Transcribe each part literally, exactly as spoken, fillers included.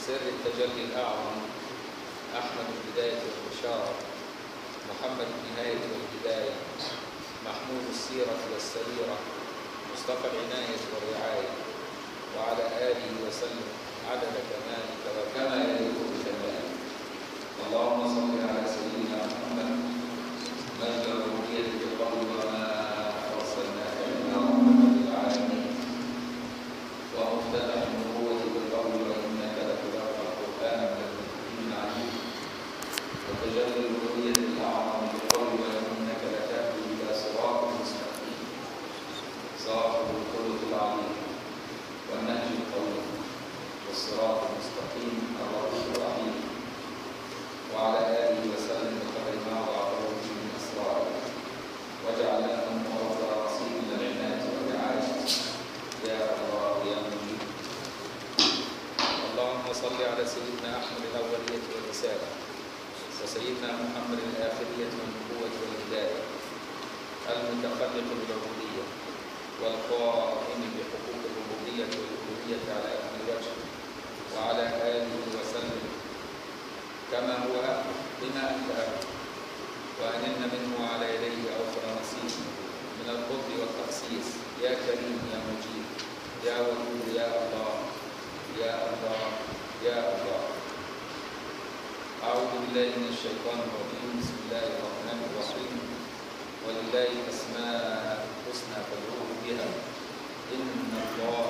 سر التجلي الأعظم أحمد البداية والبشارة، محمد النهاية والبداية، محمود السيرة والسريرة، مصطفى العناية والرعاية، وعلى آله وسلم عدد كمالك وكما يليق بجلالك. اللهم صل على سيدنا محمد مجد الربوبية بالقول وما أرسلناك إلا رحمة للعالمين، ومفتتح النبوة بالقول وإنك لتلقى القرآن من المكتوبين عليه، وتجلي الربوبية الأعظم بالقول وإنك لتهدي إلى صراط مستقيم صاحب الخلق العظيم والنهج القويم والصراط المستقيم الرؤوف الرحيم، وعلى آله وسلم بقدر ما وعظه من أسراره، واجعل لهم أوفر رصيد من العناية والرعاية يا الله يا مجيب. اللهم صل على سيدنا أحمد الأولية والرسالة، وسيدنا محمد الآخرية والنبوة والهداية، المتخلق بالعبودية والقائم بحقوق الربوبية والألوهية على أكمل وجه، وعلى آله وسلم كما هو أهله بما أنت أهله، وأنن منه على يديه أوفر نصيب من القرب والتخصيص. يا كريم يا مجيب يا ودود يا الله يا الله يا الله. أعوذ بالله من الشيطان الرجيم. بسم الله الرحمن الرحيم. ولله الأسماء الحسنى فادعوه بها إن الله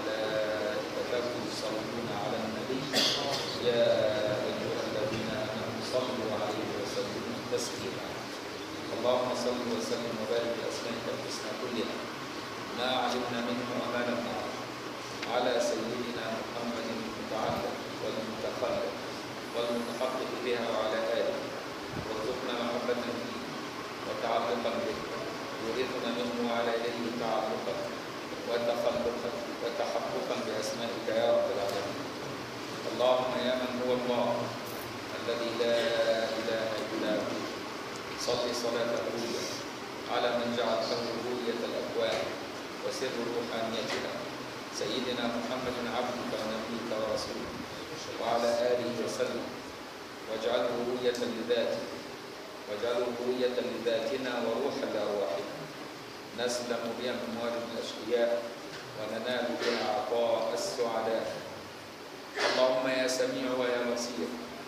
وملائكته يصلون على النبي يا أيها الذين آمنوا صلوا عليه وسلموا تسليما. اللهم صل وسلم وبارك بأسمائك الحسنى كلها ما علمنا منه وما لم نعلم على سيدنا محمد المتعلق والمتخلق والمتحقق بها وعلى آله، وارزقنا محبة فيه وتعلقا به، يورثنا منه وعلى يديه تعلقا وتخلقا وتحققا بأسمائك يا رب العالمين. اللهم يا من هو الله الذي لا إله إلا هو، صل صلاة الأولى على من جعلته رؤية الأكوان وسر روحانيتها، سيدنا محمد عبدك ونبيك ورسولك، وعلى آله وسلم، واجعله رؤية لذاته واجعله رؤية لذاتنا وروحا لأرواحنا، نسلم بها من موارد الأشقياء وننال بها عطاء السعداء. اللهم يا سميع ويا بصير،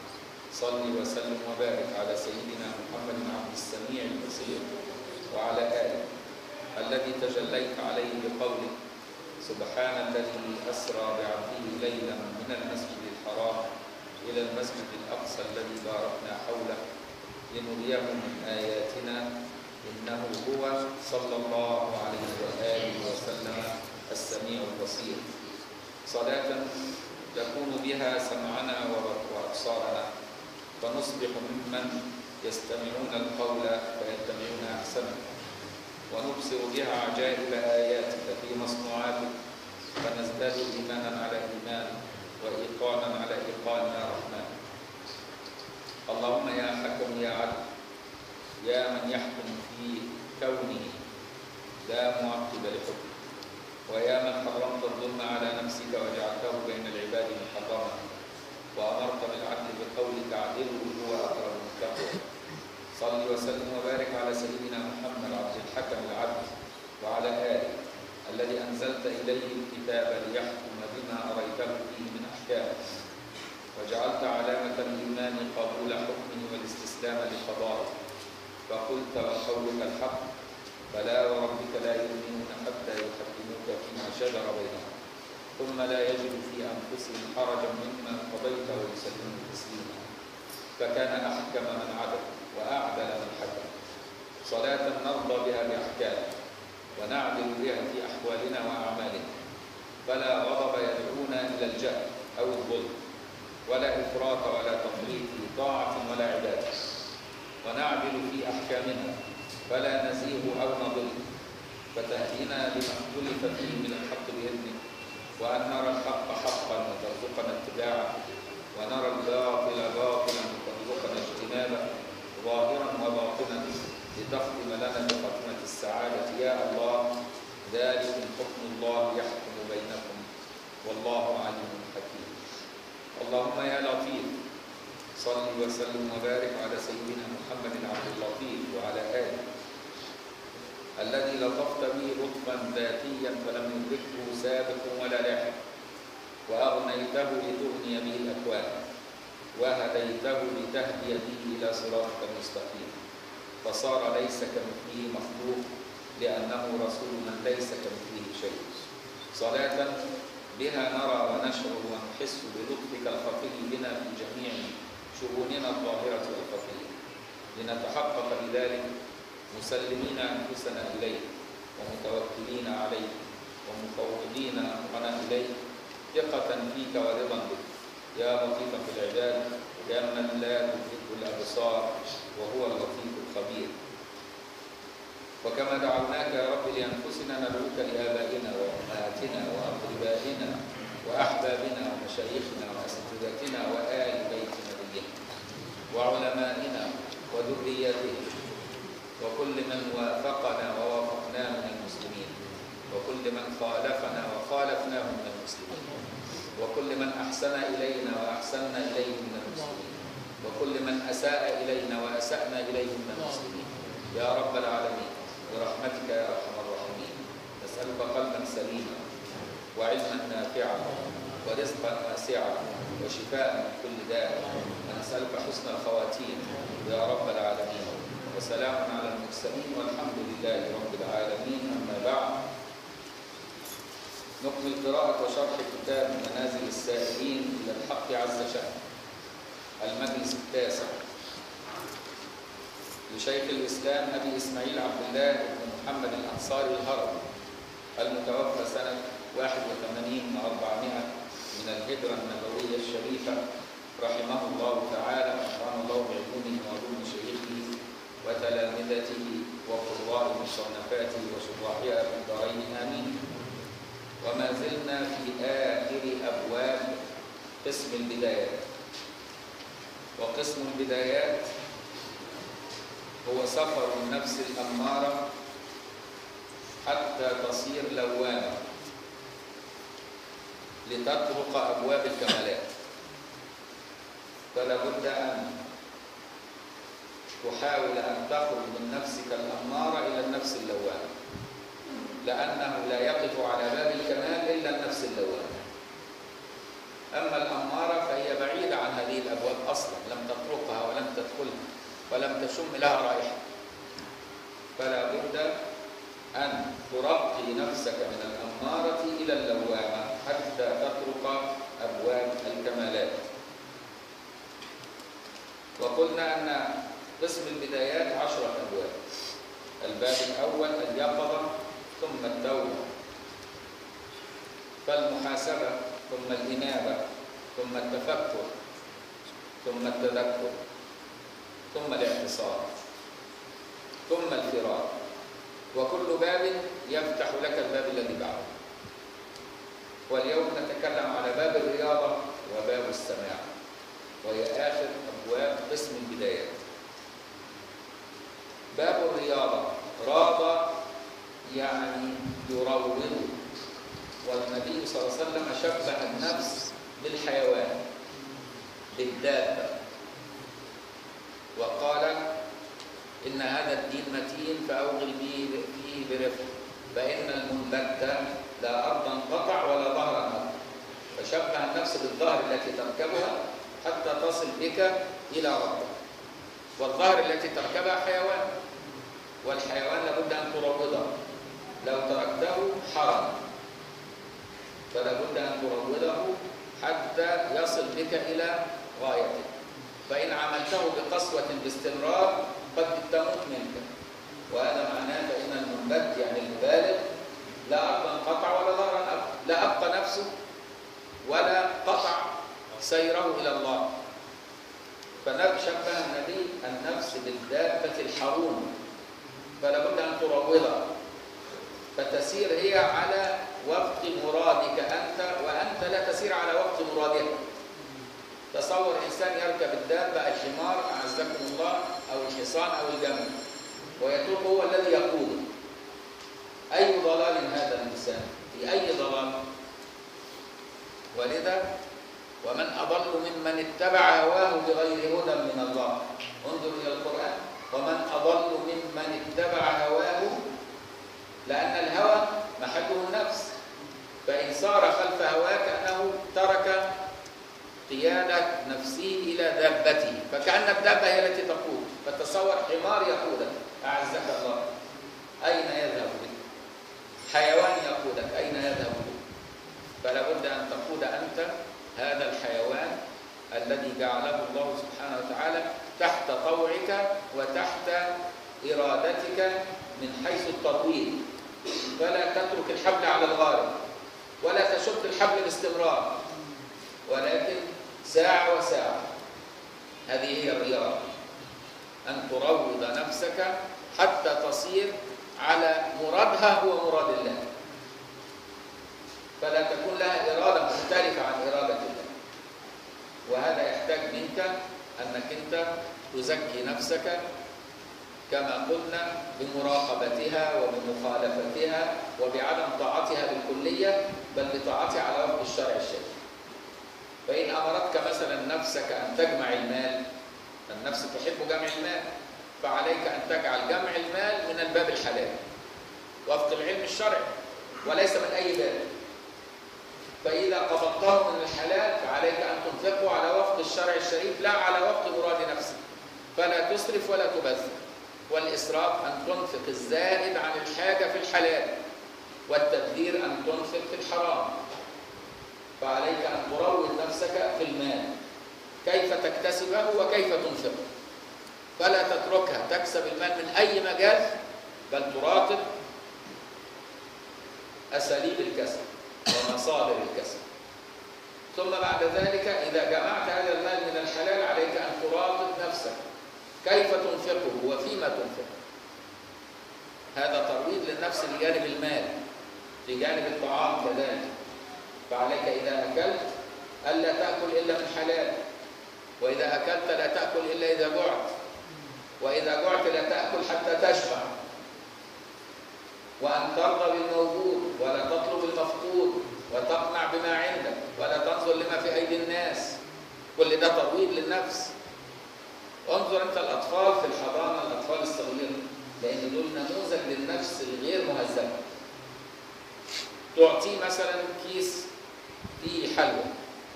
صل وسلم وبارك على سيدنا محمد عبد السميع البصير، وعلى آله الذي تجليت عليه بقولك سبحان الذي أسرى بعبده ليلا من المسجد الحرام إلى المسجد الأقصى الذي باركنا حوله لنريه من آياتنا إنه هو صلى الله عليه وآله وسلم السميع البصير. صلاة تكون بها سمعنا وأبصارنا، فنصبح ممن يستمعون القول فيتبعون أحسنه، ونبصر بها عجائب آياتك في مصنوعاتك، فنزداد إيمانا على إيمان وإيقانا على إيقان يا رحمن. اللهم يا حكم يا عدل، يا من يحكم في كونه لا معقب لحكمه، ويا من حرمت الظلم على نفسك وجعلته بين العباد محرما، وأمرت بالعدل بقولك اعدلوا هو أقرب للتقوى. صل وسلم وبارك على سيدنا محمد عبد الحكم العدل، وعلى آله الذي أنزلت إليه الكتاب ليحكم بما أريته فيه من أحكامه، وجعلت علامة الإيمان قبول حكمه والاستسلام لقضائه، فقلت وقولك الحق فلا وربك لا يؤمنون حتى يحكموك فيما شجر بينهم ثم لا يجد في أنفسهم حرجا مما قضيت ويسلموا تسليما. فكان أحكم من عدل وأعدل من حكم، صلاة نرضى بها بأحكامه ونعدل بها في أحوالنا وأعمالنا، فلا غضب يدعونا إلى الجهل أو الظلم، ولا إفراط ولا تفريط في طاعة ولا عبادة، ونعدل في أحكامنا فلا نزيغ أو نضل، فتهدينا لما اختلف فيه من الحق بإذنك، وأن نرى الحق حقا وترزقنا اتباعه، ونرى الباطل باطلا وترزقنا اجتنابه، ظاهرا وباطنا، لتختم لنا بختمة السعادة يا الله. ذلك حكم الله يحكم بينكم والله عليم حكيم. اللهم وسلم وبارك على سيدنا محمد عبد اللطيف وعلى آله الذي لطفت به لطفا ذاتيا فلم يدركه سابق ولا لاحق، وأغنيته لتغني به الأكوان، وهديته لتهدي به إلى صراطك المستقيم، فصار ليس كمثله مخلوق لأنه رسول من ليس كمثله شيء. صلاة بها نرى ونشعر ونحس بلطفك الخفي بنا في جميع شؤوننا الظاهرة والخفية، لنتحقق بذلك مسلمين أنفسنا إليك ومتوكلين عليك ومفوضين أمرنا إليك، ثقة فيك ورضا بك يا لطيفا في العباد يا من لا تدركه الأبصار وهو اللطيف الخبير. وكما دعوناك يا رب لأنفسنا ندعوك لآبائنا وأمهاتنا وأقربائنا وأحبابنا ومشايخنا وأساتذتنا وآل بيت نبينا وعلمائنا وذرياتهم وكل من وافقنا ووافقناه من المسلمين، وكل من خالفنا وخالفناه من المسلمين، وكل من أحسن إلينا وأحسننا إليه من المسلمين، وكل من أساء إلينا وأسأنا إليه من المسلمين يا رب العالمين برحمتك يا أرحم الراحمين. نسألك قلبا سليما وعلما نافعا ورزقا واسعا وشفاء من كل داء، ونسألك حسن الخواتيم يا رب العالمين، وسلام على المرسلين والحمد لله رب العالمين. أما بعد، نكمل قراءة وشرح كتاب منازل السائلين إلى الحق عز شأنه، المجلس التاسع لشيخ الإسلام أبي إسماعيل عبد الله بن محمد الأنصاري الهروي المتوفى سنة واحد وثمانين وأربعمائة من الهجرة النبوية الشريفة، رحمه الله تعالى ونفعنا الله بعلومه وعلوم شيخه وتلامذته وقراء مصنفاته وشراحها في الدارين آمين. وما زلنا في آخر أبواب قسم البدايات، وقسم البدايات هو سفر النفس الأمارة حتى تصير لوامة لتطرق أبواب الكمالات، فلا بد أن تحاول أن تخرج من نفسك الأمارة إلى النفس اللوامة، لأنه لا يقف على باب الكمال إلا النفس اللوامة. أما الأمارة فهي بعيدة عن هذه الأبواب أصلا، لم تطرقها ولم تدخلها ولم تشم لها رائحة، فلا بد أن ترقي نفسك من الأمارة إلى اللوامة حتى تطرق أبواب الكمالات. وقلنا أن قسم البدايات عشرة أبواب. الباب الأول اليقظة ثم التوبة، فالمحاسبة ثم الإنابة ثم التفكر ثم التذكر ثم الاعتصام ثم الفرار، وكل باب يفتح لك الباب الذي بعده. واليوم نتكلم على باب الرياضة وباب السماع، وهي آخر أبواب قسم البدايات. باب الرياضة راض يعني يروض، والنبي صلى الله عليه وسلم شبه النفس بالحيوان بالدابة، وقال إن هذا الدين متين فأوغل فيه برفق، فإن المنبت لا أرضا قطع ولا ظهرا قطع. فشبه النفس بالظهر التي تركبها حتى تصل بك إلى ربك، والظهر التي تركبها حيوان، والحيوان لابد أن تروضه، لو تركته حرم، فلا بد أن تروضه حتى يصل بك إلى غايته. فإن عملته بقسوة باستمرار قد تموت منك، وهذا معناه فإن المنبت يعني المبالغ لا أرضا قطع ولا ظهرا أبقى، لا أبقى نفسه ولا قطع سيره إلى الله. فشبه النبي النفس بالدابة الحرون، فلا بد أن تروضها فتسير هي على وفق مرادك أنت، وأنت لا تسير على وفق مرادها. تصور إنسان يركب الدابة الحمار أعزكم الله أو الحصان أو الجمل، ويترك هو الذي يقوده. أي ضلال هذا الإنسان؟ في أي ضلال؟ ولذا ومن أضل ممن اتبع هواه بغير هدى من الله. انظر إلى القرآن، ومن أضل ممن اتبع هواه، لأن الهوى محله النفس، فإن صار خلف هواه كأنه ترك قيادة نفسه إلى دابته، فكأن الدابة هي التي تقود. فتصور حمار يقودك أعزك الله، أين يذهب بك؟ حيوان يقودك أين يذهب بك؟ فلا بد أن تقود أنت هذا الحيوان الذي جعله الله سبحانه وتعالى تحت طوعك وتحت إرادتك من حيث التطويل. فلا تترك الحبل على الغارب ولا تشد الحبل باستمرار، ولكن ساعة وساعة. هذه هي الرياضة، أن تروض نفسك حتى تصير على مرادها هو مراد الله، فلا تكون لها إرادة مختلفة عن إرادة الله. وهذا يحتاج منك أنك أنت تزكي نفسك كما قلنا بمراقبتها وبمخالفتها وبعدم طاعتها بالكلية، بل بطاعتها على وفق الشرع الشريف. فإن أمرتك مثلا نفسك أن تجمع المال، النفس تحب جمع المال، فعليك أن تجعل جمع المال من الباب الحلال وفق العلم الشرعي وليس من أي باب. فإذا قبضته من الحلال فعليك أن تنفقه على وفق الشرع الشريف لا على وفق مراد نفسك، فلا تسرف ولا تبذر. والإسراف أن تنفق الزائد عن الحاجة في الحلال، والتبذير أن تنفق في الحرام. فعليك أن تروض نفسك في المال كيف تكتسبه وكيف تنفقه، فلا تتركها تكسب المال من أي مجال، بل تراقب أساليب الكسب ومصادر الكسب. ثم بعد ذلك إذا جمعت هذا المال من الحلال عليك أن تراقب نفسك كيف تنفقه وفيما تنفقه. هذا ترويض للنفس بجانب المال، بجانب الطعام كذلك. فعليك إذا أكلت ألا تأكل إلا من حلال، وإذا أكلت لا تأكل إلا إذا جعت، وإذا جعت لا تأكل حتى تشبع، وأن ترضى بالموجود ولا تطلب المفقود، وتقنع بما عندك ولا تنظر لما في أيدي الناس. كل ده ترويض للنفس. انظر أنت الأطفال في الحضانة، الأطفال الصغيرين، لأن دول نموذج للنفس الغير مهذبة. تعطيه مثلا كيس فيه حلوى،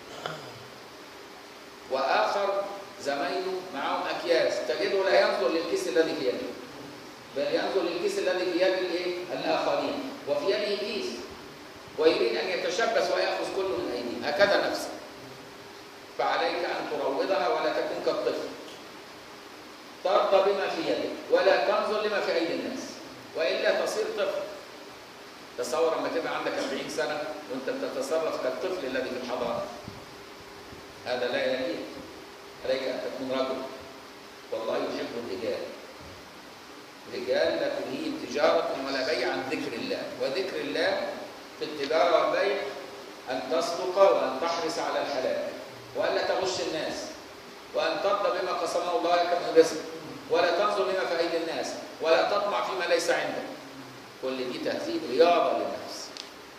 وآخر زمايله معهم أكياس، تجده لا ينظر للكيس الذي في يده، بل ينظر للكيس الذي في يد الايه؟ الآخرين، وفي يده كيس، ويريد أن يتشبث ويأخذ كله من أيديهم. هكذا نفسك. فعليك أن تروضها ولا تكون كالطفل، ترضى بما في يدك ولا تنظر لما في أيدي الناس، وإلا تصير طفل. تصور لما تبقى عندك أربعين سنة وأنت بتتصرف كالطفل الذي في الحضانة، هذا لا يليق. عليك أن تكون رجل، والله يحب الرجال. رجال لا تلهيهم تجارة ولا بيع عن ذكر الله، وذكر الله في التجارة والبيع أن تصدق وأن تحرص على الحلال، وألا تغش الناس، وأن ترضى بما قسمه الله لك من رزق، ولا تنظر لما في أيدي الناس، ولا تطمع فيما ليس عندك. كل دي تهذيب رياضة للنفس.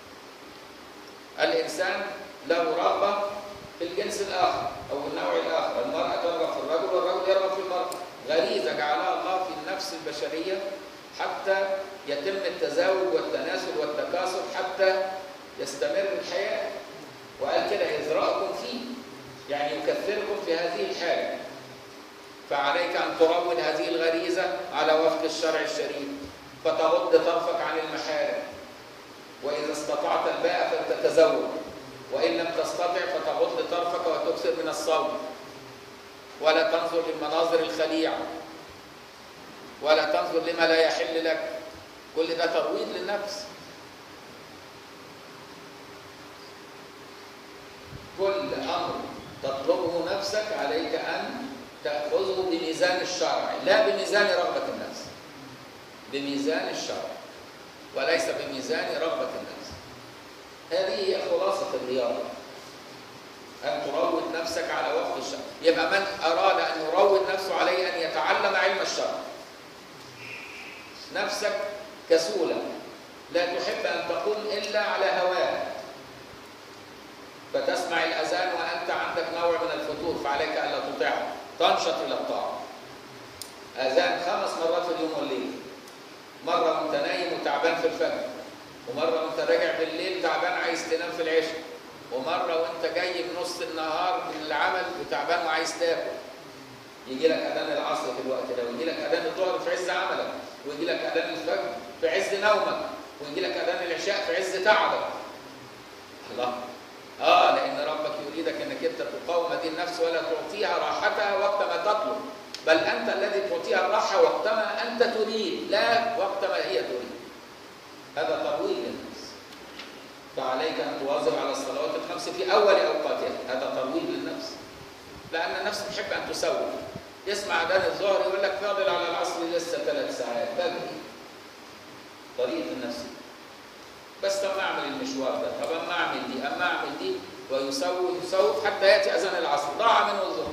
الإنسان له رغبة في الجنس الآخر أو النوع الآخر، المرأة ترغب في الرجل والرجل يرغب في المرأة. غريزة جعلها الله في النفس البشرية حتى يتم التزاوج والتناسل والتكاثر حتى يستمر الحياة. وقال كده يزرعكم فيه، يعني يكثركم في هذه الحالة. فعليك أن تروض هذه الغريزة على وفق الشرع الشريف، فتغض طرفك عن المحارم، وإذا استطعت الباء فتتزوج، وإن لم تستطع فتغض طرفك وتكثر من الصوم، ولا تنظر للمناظر الخليعة، ولا تنظر لما لا يحل لك. كل ده ترويض للنفس. كل أمر تطلبه نفسك عليك أن تأخذه بميزان الشرع، لا بميزان رغبة النفس، بميزان الشرع وليس بميزان رغبة النفس. هذه هي خلاصة الرياضة، أن تروض نفسك على وفق الشرع. يبقى من أراد أن يروض نفسه عليه أن يتعلم علم الشرع. نفسك كسولة لا تحب أن تقوم إلا على هواها، فتسمع الأذان وأنت عن يوسف فعليك الا تطيعه، تنشط الى الطاعه. اذان خمس مرات في اليوم والليل، مره وانت نايم وتعبان في الفجر، ومره وانت راجع بالليل تعبان عايز تنام في العشاء، ومره وانت جاي بنص النهار من العمل وتعبان وعايز تاكل. يجي لك اذان العصر في الوقت ده، ويجي لك اذان الظهر في عز عملك، ويجي لك اذان الفجر في عز نومك، ويجي لك اذان العشاء في عز تعبك. الله، اه لان ربك يريدك انك انت تقاوم هذه النفس ولا تعطيها راحتها وقت ما تطلب، بل انت الذي تعطيها الراحه وقتما انت تريد، لا وقتما هي تريد. هذا ترويج للنفس. فعليك ان تواظب على الصلوات الخمس في اول اوقاتها، هذا ترويج للنفس. لان النفس تحب ان تسوي، يسمع اذان الظهر يقول لك فاضل على العصر لسه ثلاث ساعات، بدري. طريقه النفس. بس طب اعمل المشوار ده، طب اما اعمل دي، اما اعمل دي، ويسوي يسوي حتى ياتي اذان العصر، ضاع منه الظهر.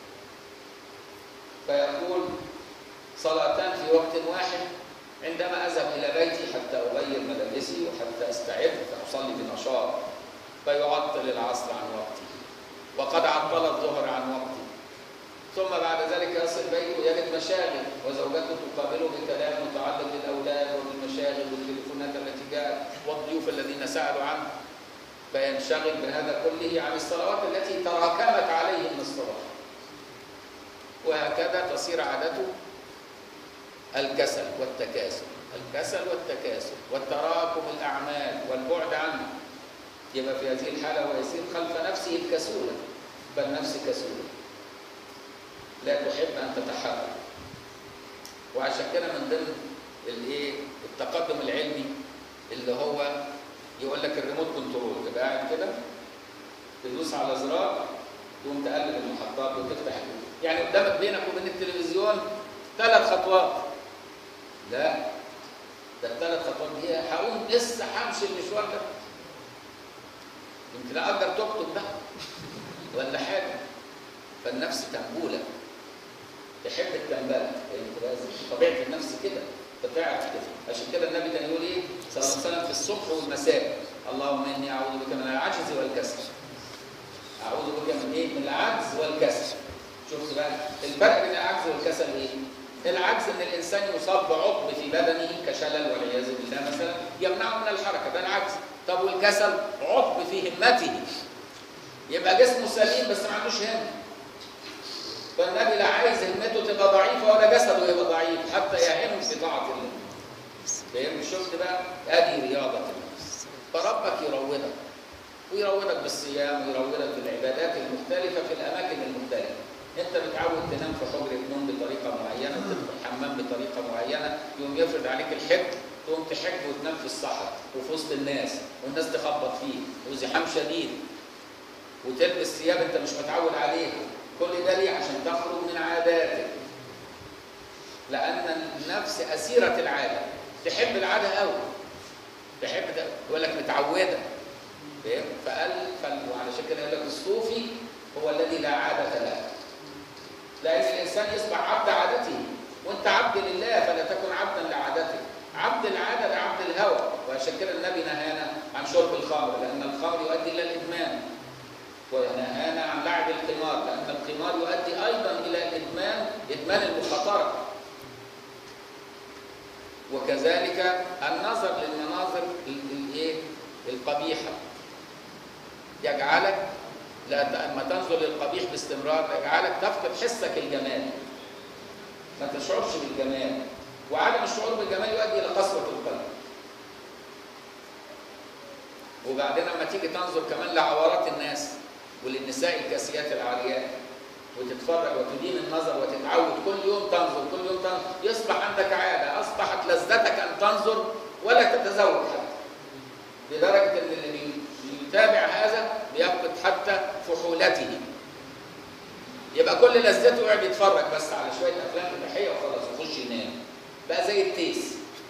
فيقول صلاتان في وقت واحد، عندما اذهب الى بيتي حتى اغير ملابسي وحتى استعد فاصلي بنشاط، فيعطل العصر عن وقتي وقد عطل الظهر عن وقتي. ثم بعد ذلك يصل بيته يجد مشاغل، وزوجته تقابله بكلام متعلق بالاولاد وبالمشاغل والتليفونات التي جاءت والضيوف الذين سالوا عنه، فينشغل بهذا كله عن الصلوات التي تراكمت عليه من الصلاه. وهكذا تصير عادته الكسل والتكاسل، الكسل والتكاسل والتراكم الاعمال والبعد عنه. يبقى في هذه الحاله هو يسير خلف نفسه الكسوله، بل نفس كسوله لا تحب ان تتحرك. وعشان كده من ضمن الايه التقدم العلمي اللي هو يقول لك الريموت كنترول، تبقى قاعد كده تدوس على زرار تقوم تقلب المحطات وتفتح، يعني قدامك بينك وبين التلفزيون ثلاث خطوات. لا، ده الثلاث خطوات دي هقوم لسه همشي المشوار ده، يمكن اقدر تكتب بقى ولا حاجه. فالنفس تنبوله، تحب التنبله، يعني طبيعه النفس كده، تطيعك كده. عشان كده النبي كان يقول ايه صلى الله عليه وسلم في الصبح والمساء: اللهم اني اعوذ بك من العجز والكسل. اعوذ بك من ايه؟ من العجز والكسل. شفت بقى الفرق بين العجز والكسل ايه؟ العجز ان الانسان يصاب بعقم في بدنه كشلل والعياذ بالله مثلا يمنعه من الحركه، ده العجز. طب والكسل عقم في همته، يبقى جسمه سليم بس ما عندوش همه. فالنبي لا عايز همته تبقى ضعيفه ولا جسده يبقى ضعيف حتى يهم في طاعه الله. فاهم؟ شفت بقى؟ ادي رياضه النفس. فربك يروضك ويروضك بالصيام ويروضك بالعبادات المختلفه في الاماكن المختلفه. انت متعود تنام في حجره نوم بطريقه معينه، وتدخل حمام بطريقه معينه، يوم يفرض عليك الحج تقوم تحج وتنام في الصحراء وفي وسط الناس والناس تخبط فيك وزحام شديد، وتلبس ثياب انت مش متعود عليها. كل ده ليه؟ عشان تخرج من عاداتك. لان النفس اسيره العاده، تحب العاده قوي، تحب ده، يقول لك متعوده. فاهم؟ فقال وعلشان كده يقول لك الصوفي هو الذي لا عاده له. لأن الإنسان يصبح عبد عادته، وأنت عبد لله فلا تكن عبدا لعادتك. عبد العادة ده عبد الهوى. وعشان كده النبي نهانا عن شرب الخمر، لأن الخمر يؤدي إلى الإدمان. ونهانا عن لعب القمار، لأن القمار يؤدي أيضا إلى الإدمان، إدمان المخاطرة. وكذلك النظر للمناظر الإيه؟ القبيحة يجعلك لما تنظر للقبيح باستمرار يجعلك تفقد حسك الجمال، ما تشعرش بالجمال، وعدم الشعور بالجمال يؤدي الى قسوه القلب. وبعدين لما تيجي تنظر كمان لعورات الناس وللنساء الكاسيات العاريات وتتفرج وتدين النظر وتتعود كل يوم تنظر كل يوم تنظر، يصبح عندك عاده، اصبحت لذتك ان تنظر ولا تتزوج حتى، لدرجه ان اللي يتابع هذا بيفقد حتى فحولته. يبقى كل لذته يقعد يتفرج بس على شويه افلام اباحيه وخلاص ويخش ينام، بقى زي التيس.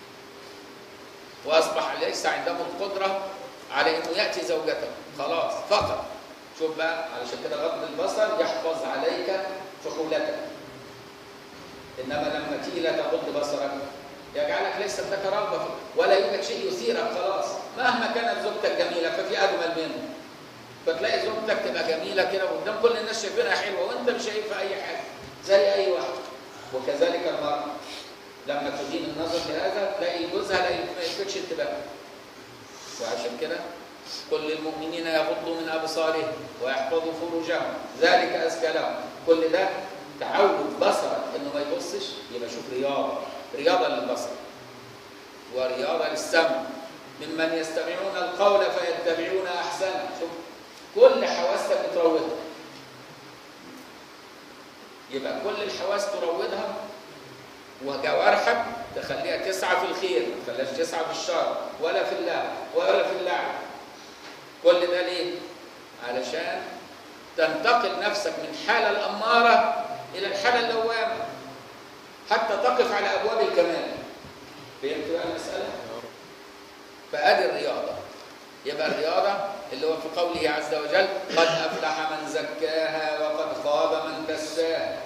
واصبح ليس عنده القدره على انه ياتي زوجته خلاص فقط. شوف بقى، علشان كده غض البصر يحفظ عليك فحولتك. انما لما تيجي لا تغض بصرك يجعلك ليس لك رغبه ولا يوجد شيء يثيرك خلاص. مهما كانت زوجتك جميله ففي اجمل منه. فتلاقي زوجتك تبقى جميله كده قدام كل الناس شايفينها حلوه وانت مش شايفها اي حاجه زي اي واحد. وكذلك المراه لما تدين النظر لهذا تلاقي جوزها لا يلفتش انتباهها. وعشان كده قل للمؤمنين يغضوا من ابصارهم ويحفظوا فروجهم ذلك ازكى لهم. كل ده تعود بصرك انه ما يبصش، يبقى شوف رياضه، رياضه للبصر ورياضه للسمع. ممن يستمعون القول فيتبعون احسنه. شوف كل حواسك بتروضها، يبقى كل الحواس تروضها وجوارحك تخليها تسعى في الخير، ما تخليهاش تسعى في الشر ولا في اللهو ولا في اللعب. كل ده ليه؟ علشان تنتقل نفسك من حالة الأمارة إلى الحالة اللوامة حتى تقف على أبواب الكمال. فهمت بقى المسألة؟ فأدي الرياضة. يبقى الرياضة اللي هو في قوله عز وجل قد أفلح من زكاها وقد خاب من دساها.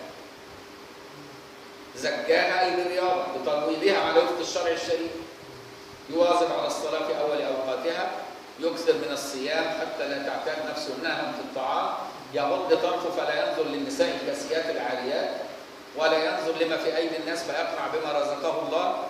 زكاها أي بالرياضة بترويضها على وفق الشرع الشريف. يواظب على الصلاة في أول أوقاتها، يكثر من الصيام حتى لا تعتاد نفسه نهما في الطعام، يغض طرفه فلا ينظر للنساء الكاسيات العاريات ولا ينظر لما في أيدي الناس فيقنع بما رزقه الله،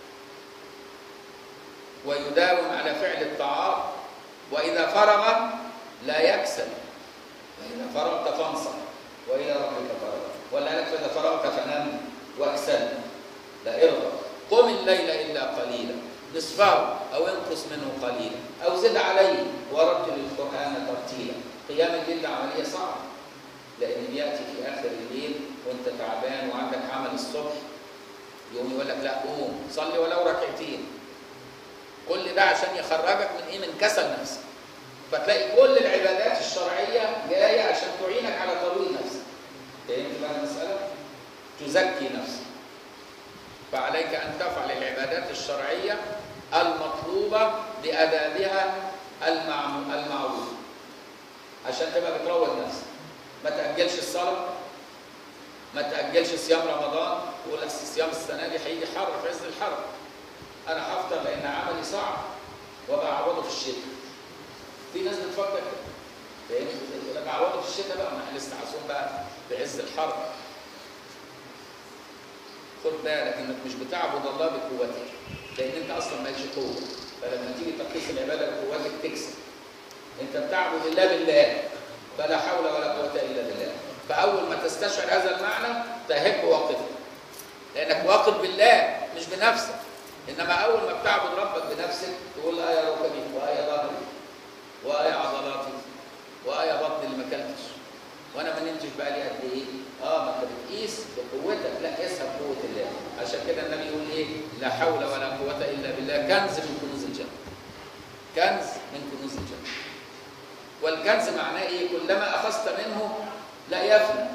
ويداوم على فعل الطاعات. وإذا فرغ لا يكسل، وإذا فرغت فانصب وإلى ربك فرغ. ولا لك فإذا فرغت فنم واكسل. لا ارغب، قم الليل إلا قليلا نصفه أو انقص منه قليلا أو زد عليه ورتل القرآن ترتيلا. قيام الليل ده عملية صعبة، لأن بيأتي في آخر الليل وأنت تعبان وعندك عمل الصبح، يقوم يقول لك لا قوم صلي ولو ركعتين. كل ده عشان يخرجك من إيه؟ من كسل نفسك. فتلاقي كل العبادات الشرعية جاية عشان تعينك على ترويض نفسك. فهمت بقى المسألة؟ تزكي نفسك. فعليك أن تفعل العبادات الشرعية المطلوبة بأدابها المعروفة عشان تبقى بتروض نفسك. ما تأجلش الصلاة، ما تأجلش صيام رمضان تقول الصيام السنة دي هيجي حر في عز الحر، أنا هفطر لأن عملي صعب وابقى أعوضه في الشتاء. في ناس بتفكر كده، يقول لك أعوضه في الشتاء بقى، ما احنا لسه هصوم بقى في عز الحر. خد بالك انك مش بتعبد الله بقوتك، لان انت اصلا مالكش قوه، فلما تيجي تقيس العباده بقوتك تكسب. انت بتعبد الله بالله، فلا حول ولا قوه الا بالله. فاول ما تستشعر هذا المعنى تهب واقفا، لانك واقف بالله مش بنفسك. انما اول ما بتعبد ربك بنفسك تقول آية ركبي وآية ظهري وآية عضلاتي وآية بطني اللي ما اكلتش وانا ما نمتش بقى لي قد ايه؟ اه ما انت بتقيس بقوتك، لا قيسها بقوه الله. عشان كده النبي يقول ايه؟ لا حول ولا قوه الا بالله كنز من كنوز الجنه. كنز من كنوز الجنه. والكنز معناه ايه؟ كلما اخذت منه لا يفنى.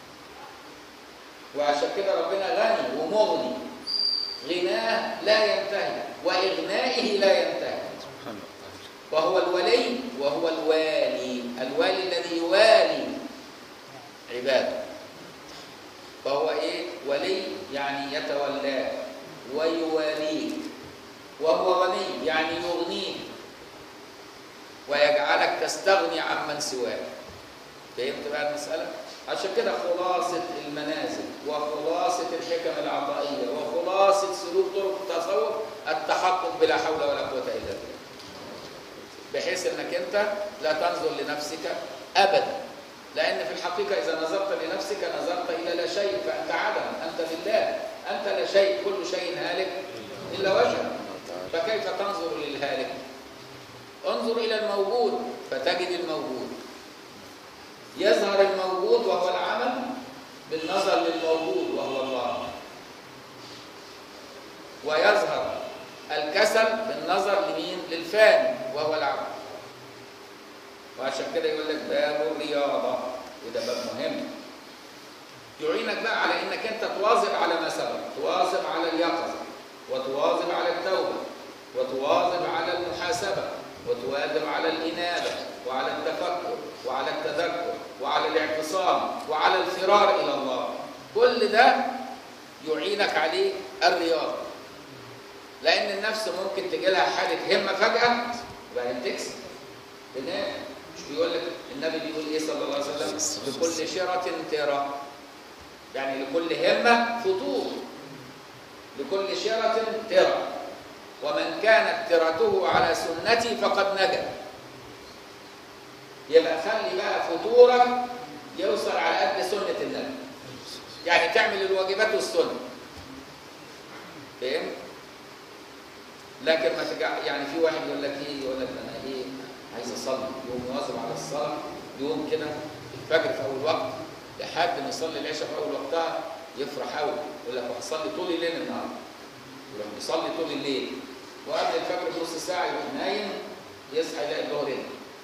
وعشان كده ربنا غني ومغني، غناه لا ينتهي واغنائه لا ينتهي. وهو الولي وهو الوالي، الوالي الذي يوالي عباده. فهو ايه؟ ولي يعني يتولاه ويواليه. وهو غني يعني يغنيه ويجعلك تستغني عمن سواه. فهمت بقى المسألة؟ عشان كده خلاصة المنازل وخلاصة الحكم العطائية وخلاصة سلوك طرق التصوف التحقق بلا حول ولا قوة إلا بالله، بحيث انك انت لا تنظر لنفسك ابدا. لان في الحقيقه اذا نظرت لنفسك نظرت الى لا شيء، فانت عدم، انت لله، انت لا شيء، كل شيء هالك الا وجهه. فكيف تنظر للهالك؟ انظر الى الموجود فتجد الموجود. يظهر الموجود وهو العمل بالنظر للموجود وهو الله، ويظهر الكسل بالنظر لمين؟ للفاني وهو العبد. وعشان كده يقول لك باب الرياضة، وده باب مهم يعينك بقى على انك انت تواظب على ما سبق، تواظب على اليقظة، وتواظب على التوبة، وتواظب على المحاسبة، وتواظب على الإنابة، وعلى التفكر، وعلى التذكر، وعلى الاعتصام، وعلى الفرار إلى الله. كل ده يعينك عليه الرياضة. لأن النفس ممكن تجي لها حالة همة فجأة وبعدين تكسب تنام، مش بيقول لك النبي بيقول ايه صلى الله عليه وسلم؟ لكل شرة ترى، يعني لكل همة فطور، لكل شرة ترى، ومن كانت ترته على سنتي فقد نجا. يبقى خلي بقى فطورك يوصل على قد سنة النبي، يعني تعمل الواجبات والسنة، فاهم؟ لكن ما تجع يعني في واحد يقول لك ايه، يقول لك انا ايه عايز اصلي، يقوم يواظب على الصلاه، يقوم كده الفجر في اول وقت لحد ما يصلي العشاء في اول وقتها يفرح قوي، يقول لك هصلي طول الليل النهارده، يروح يصلي طول الليل وقبل الفجر بنص ساعه يروح نايم، يصحى يلاقي الظهر هنا.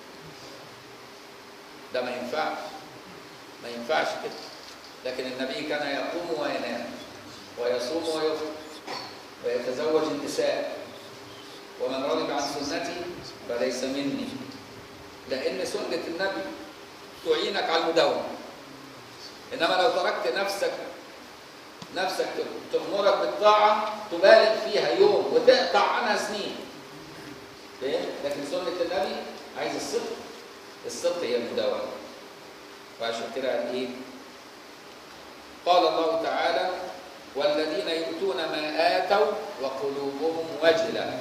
ده ما ينفعش، ما ينفعش كده. لكن النبي كان يقوم وينام ويصوم ويفطر ويتزوج النساء، ومن رغب عن سنتي فليس مني، لأن سنة النبي تعينك على المداومة. إنما لو تركت نفسك نفسك تأمرك بالطاعة تبالغ فيها يوم وتقطع عنها سنين، لكن سنة النبي عايز الصدق، الصدق هي المداومة. فعشان كده قال إيه؟ قال الله تعالى: والذين يؤتون ما آتوا وقلوبهم وجلة.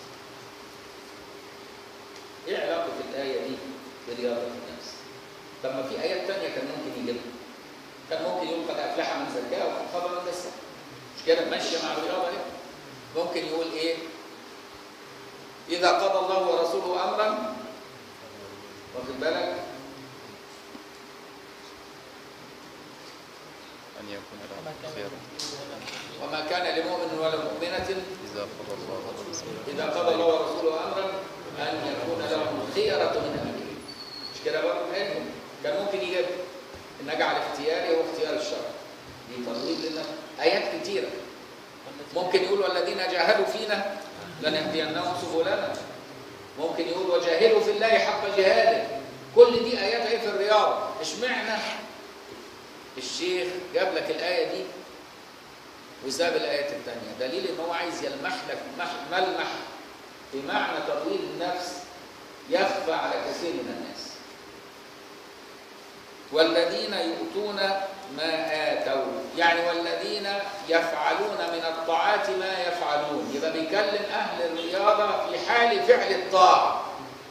ايه علاقة الآية دي برياضة النفس؟ طب ما في آيات تانية كان ممكن يجيبها، كان ممكن يقول قد أفلح من زكاها وقد خاب من دساها، مش كده ماشية مع الرياضة دي؟ ممكن يقول إيه؟ إذا قضى الله ورسوله أمرا، واخد بالك؟ أن يكون لهم خيرا وما كان لمؤمن ولا مؤمنة إذا قضى الله ورسوله إذا قضى الله ورسوله أمرا أن يكون لهم خيرة من أمره. مش كده برضه حلو؟ كان ممكن يجيب إن أجعل اختياري هو اختيار الشرع. دي تطويل لنا آيات كتيرة. ممكن يقول والذين جاهدوا فينا لنهدينهم سبلنا. ممكن يقول وجاهدوا في الله حق جهاده. كل دي آيات ايه في الرياضة. اشمعنى الشيخ جاب لك الآية دي وساب الآيات الثانية؟ دليل إن هو عايز يلمح لك ملمح بمعنى تطويل النفس يخفى على كثير من الناس. والذين يؤتون ما آتوا، يعني والذين يفعلون من الطاعات ما يفعلون. يبقى بيكلم أهل الرياضة في حال فعل الطاعة.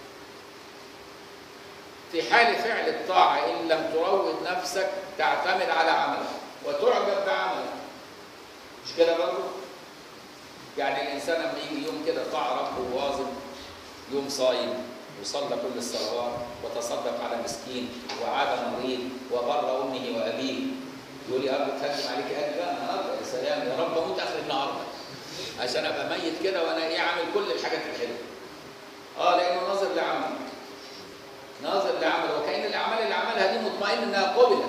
في حال فعل الطاعة إن لم تروض نفسك تعتمد على عملك وتعجب بعملك. مش كده برضه؟ يعني الإنسان لما يجي يوم كده طاع ربه واظب، يوم صايم وصلى كل الصلوات وتصدق على مسكين وعاد مريض وبر أمه وأبيه، يقول يا رب تهجم عليك أجل بقى النهارده، يا سلام يا رب أموت آخر النهارده عشان أبقى ميت كده وأنا إيه عامل كل الحاجات الحلوة. آه لأنه ناظر لعمل، ناظر لعمل، وكأن الأعمال اللي عملها دي مطمئن إنها قبلت.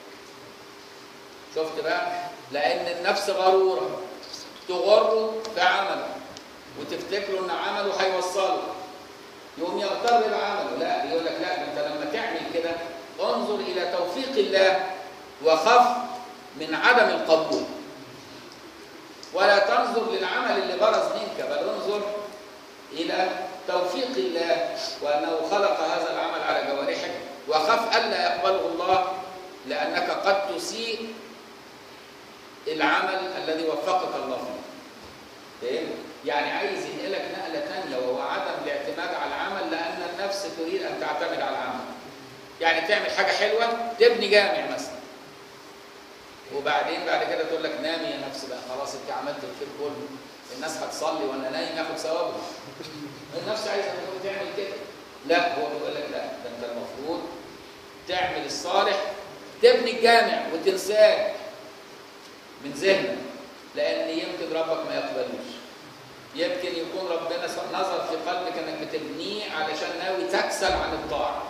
شفت بقى؟ لأن النفس غرورة تغره بعمله وتفتكره إن عمله هيوصله، يقوم يغتر بعمله. لا، يقول لك لا، أنت لما تعمل كده انظر إلى توفيق الله وخف من عدم القبول، ولا تنظر للعمل اللي برز منك، بل انظر إلى توفيق الله وأنه خلق هذا العمل على جوارحك، وخف ألا يقبله الله لأنك قد تسيء العمل الذي وفقك الله فيه. يعني عايز ينقلك نقلة ثانية وهو عدم الاعتماد على العمل، لأن النفس تريد أن تعتمد على العمل. يعني تعمل حاجة حلوة، تبني جامع مثلا، وبعدين بعد كده تقول لك نامي يا نفس بقى، خلاص انت عملت الخير كله، الناس هتصلي وانا نايم ياخد ثوابها. النفس عايزه تقول تعمل كده. لا، هو بيقول لك لا، ده انت المفروض تعمل الصالح، تبني الجامع وتنساه من ذهنك، لان يمكن ربك ما يقبلوش. يمكن يكون ربنا نظر في قلبك انك بتبنيه علشان ناوي تكسل عن الطاعه.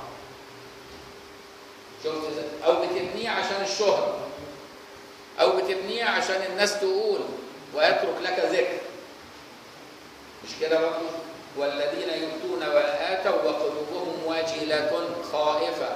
شفت؟ او بتبنيه عشان الشهره، او بتبنيه عشان الناس تقول ويترك لك ذكر. مش كده برضه؟ والذين يؤتون ما آتوا وقلوبهم وجلة خائفة.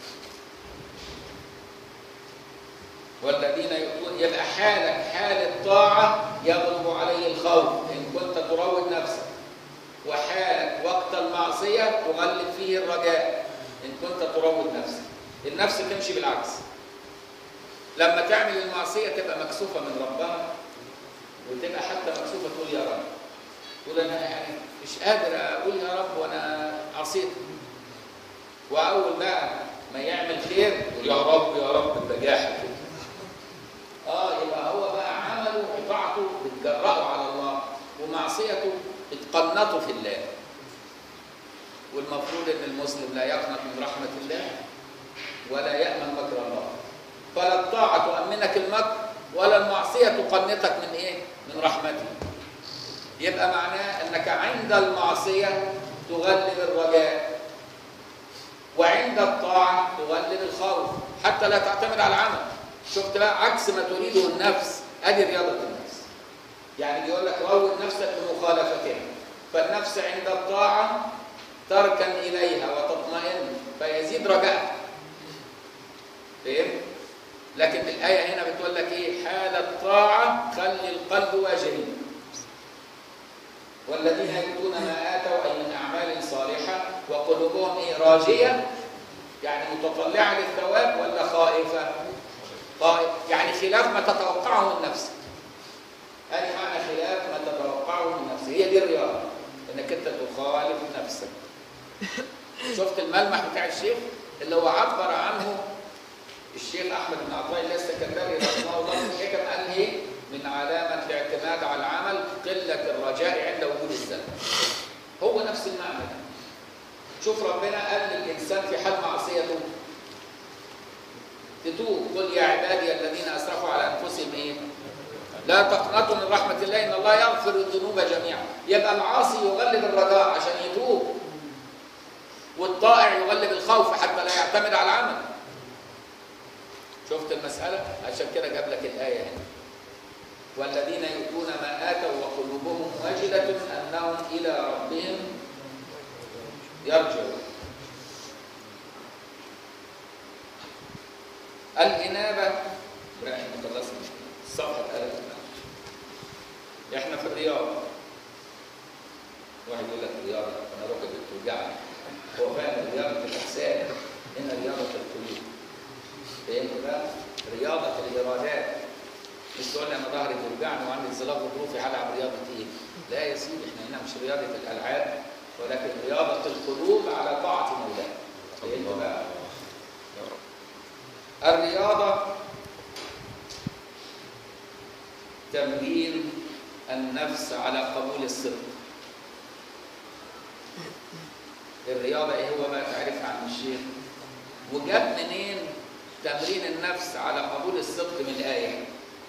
والذين يؤتون، يبقى حالك حال الطاعة يغلب عليه الخوف إن كنت تروض نفسك، وحالك وقت المعصية تغلب فيه الرجاء. إن كنت تروض نفسك. النفس تمشي بالعكس. لما تعمل المعصية تبقى مكسوفة من ربها، وتبقى حتى مكسوفة تقول يا رب. تقول أنا يعني مش قادر أقول يا رب وأنا عصيت. وأول بقى ما يعمل خير يقول يا رب يا رب بجاحة كده. آه يبقى هو بقى عمله وطاعته بتجرأه على الله، ومعصيته بتقنطه في الله. والمفروض ان المسلم لا يقنط من رحمه الله ولا يامن مكر الله. فلا الطاعه تؤمنك المكر ولا المعصيه تقنطك من ايه؟ من رحمته. يبقى معناه انك عند المعصيه تغلب الرجاء، وعند الطاعه تغلب الخوف، حتى لا تعتمد على العمل. شفت بقى عكس ما تريده النفس. ادي رياضه النفس. يعني بيقول لك روض نفسك بمخالفتها. فالنفس عند الطاعه تركن إليها وتطمئن فيزيد رجاءها. فهمت؟ لكن الآية هنا بتقول لك إيه؟ حال الطاعة خلي القلب واجري. والذين يؤتون ما آتوا أي من أعمال صالحة وقلوبهم إيه؟ راجية، يعني متطلعة للثواب ولا خائفة؟ خائف، يعني خلاف ما تتوقعه من نفسك. هذه معنى خلاف ما تتوقعه من نفسك. هي دي الرياضة، إنك أنت تخالف نفسك. شفت الملمح بتاع الشيخ اللي هو عبر عنه الشيخ احمد بن عطاء الله السكندري رحمه الله في الحكم؟ قال ايه؟ من علامه الاعتماد على العمل قله الرجاء عند وجود الذنب. هو نفس المعنى ده. شوف ربنا قال للانسان في حال معصيته تتوب. قل يا عبادي الذين اسرفوا على انفسهم ايه؟ لا تقنطوا من رحمه الله ان الله يغفر الذنوب جميعا. يبقى العاصي يغلب الرجاء عشان يتوب، والطائع يغلب الخوف حتى لا يعتمد على العمل. شفت المسألة؟ عشان كده جاب لك الآية هنا. والذين يؤتون ما آتوا وقلوبهم وجلة أنهم إلى ربهم يرجعون. الإنابة احنا خلصنا الصفحة الألف. احنا في الرياضة. واحد يقول لك الرياضة أنا ركبت بتوجعني. هو فاهم رياضة الأجساد، هنا رياضة القلوب. فهمت بقى؟ رياضة الإرادات. مش تقول لي أنا ظهري بيوجعني وعندي انزلاق غضروفي هلعب رياضة إيه؟ لا يا سيدي، إحنا هنا مش رياضة الألعاب ولكن رياضة القلوب على طاعة مولاه. فهمت بقى؟ الرياضة تمرين النفس على قبول الصدق. الرياضة ايه هو بقى تعرف عن الشيخ؟ وجاب منين تمرين النفس على قبول الصدق من الآية؟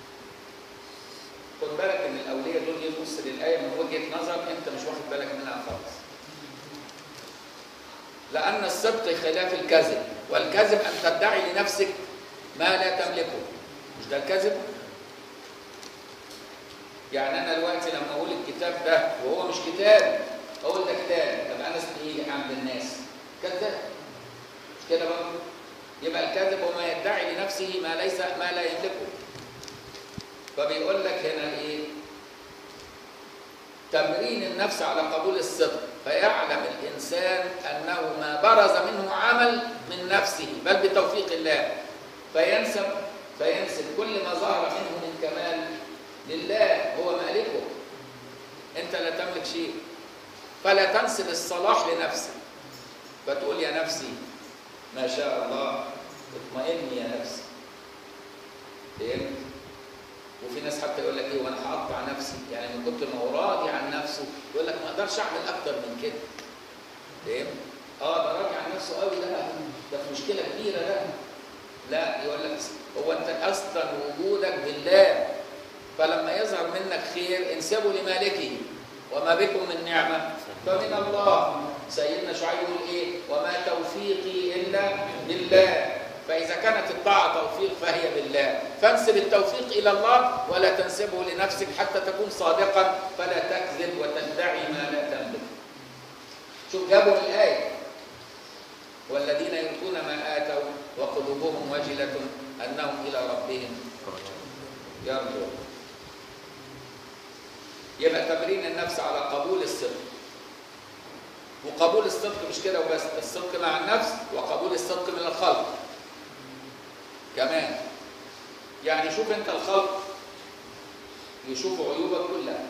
خد بالك ان الأولية دول يبص للآية من وجهة نظر انت مش واخد بالك منها خالص. لأن الصدق خلاف الكذب، والكذب أن تدعي لنفسك ما لا تملكه. مش ده الكذب؟ يعني أنا دلوقتي لما أقول الكتاب ده وهو مش كتاب، أقول ده كتاب، طب أنا اسمي إيه عند الناس؟ كذاب. مش كده برضه؟ يبقى الكذب هو ما يدعي لنفسه ما ليس ما لا يملكه. فبيقول لك هنا إيه؟ تمرين النفس على قبول الصدق، فيعلم الإنسان أنه ما برز منه عمل من نفسه بل بتوفيق الله، فينسب فينسب كل ما ظهر منه من كمال لله، هو مالكه. أنت لا تملك شيء، فلا تنسب الصلاح لنفسك، فتقول يا نفسي ما شاء الله اطمئني يا نفسي. فهمت؟ وفي ناس حتى يقول لك ايه وانا هقطع نفسي، يعني من كتر ما هو راضي عن نفسه يقول لك ما اقدرش اعمل اكتر من كده. فهمت؟ اه ده راضي عن نفسه قوي، لا ده في مشكله كبيره ده. لا، يقول لك هو انت اصلا وجودك بالله، فلما يظهر منك خير انسبه لمالكه، وما بكم من نعمه فمن الله. سيدنا شعيب يقول ايه؟ وما توفيقي الا بالله. فإذا كانت الطاعة توفيق فهي بالله، فانسب التوفيق إلى الله ولا تنسبه لنفسك حتى تكون صادقا، فلا تكذب وتدعي ما لا تملك. شوف جابوا الآية والذين يؤتون ما آتوا وقلوبهم وجلة أنهم إلى ربهم يرجعون. يبقى تمرين النفس على قبول الصدق. وقبول الصدق مش كده وبس، الصدق مع النفس وقبول الصدق من الخلق كمان. يعني شوف انت الخلق يشوفوا عيوبك كلها،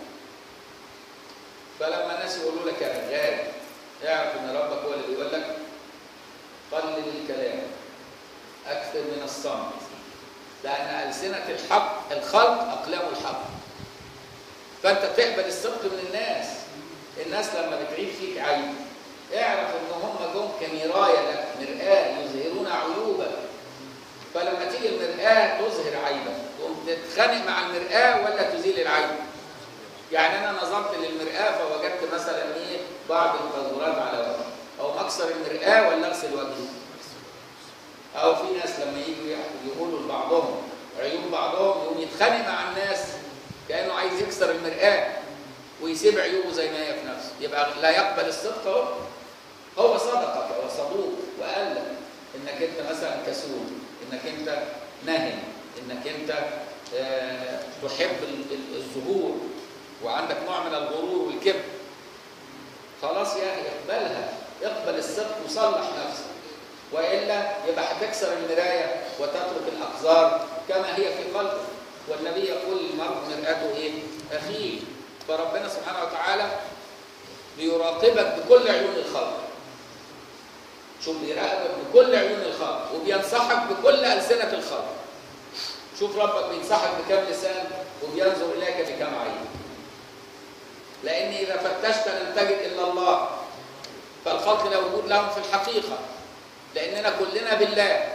فلما الناس يقولوا لك يا رجال اعرف ان ربك هو اللي بيقول لك قلل الكلام اكثر من الصمت، لان السنه الحق الخلق اقلام الحق. فانت تقبل الصدق من الناس. الناس لما بتعيب فيك عيب اعرف ان هم جم كمرايه لك، مرآة يظهرون عيوبك. فلما تيجي المرآة تظهر عيبك تقوم تتخانق مع المرآة ولا تزيل العيب؟ يعني انا نظرت للمرآة فوجدت مثلا ايه بعض القذورات على وجهي، او مكسر المرآة ولا اغسل وجهي؟ او في ناس لما يجوا يقولوا لبعضهم عيوب بعضهم يقوم يتخانق مع الناس كانه عايز يكسر المرآة ويسيب عيوبه زي ما هي في نفسه، يبقى لا يقبل الصدق. هو هو صدقك وصدوق وقال لك انك انت مثلا كسول، انك انت نهم، انك انت آه تحب الظهور وعندك نوع من الغرور والكبر. خلاص يا اخي اقبلها، اقبل الصدق وصلح نفسك، والا يبقى هتكسر المرايه وتترك الاقذار كما هي في قلبك. والنبي يقول المرء مرآته ايه؟ اخيه. فربنا سبحانه وتعالى بيراقبك بكل عيون الخلق. شوف بيراقبك بكل عيون الخلق وبينصحك بكل ألسنة الخلق. شوف ربك بينصحك بكم لسان وبينظر إليك بكم عين. لأن إذا فتشت لن تجد إلا الله، فالخلق لا وجود لهم في الحقيقة، لأننا كلنا بالله،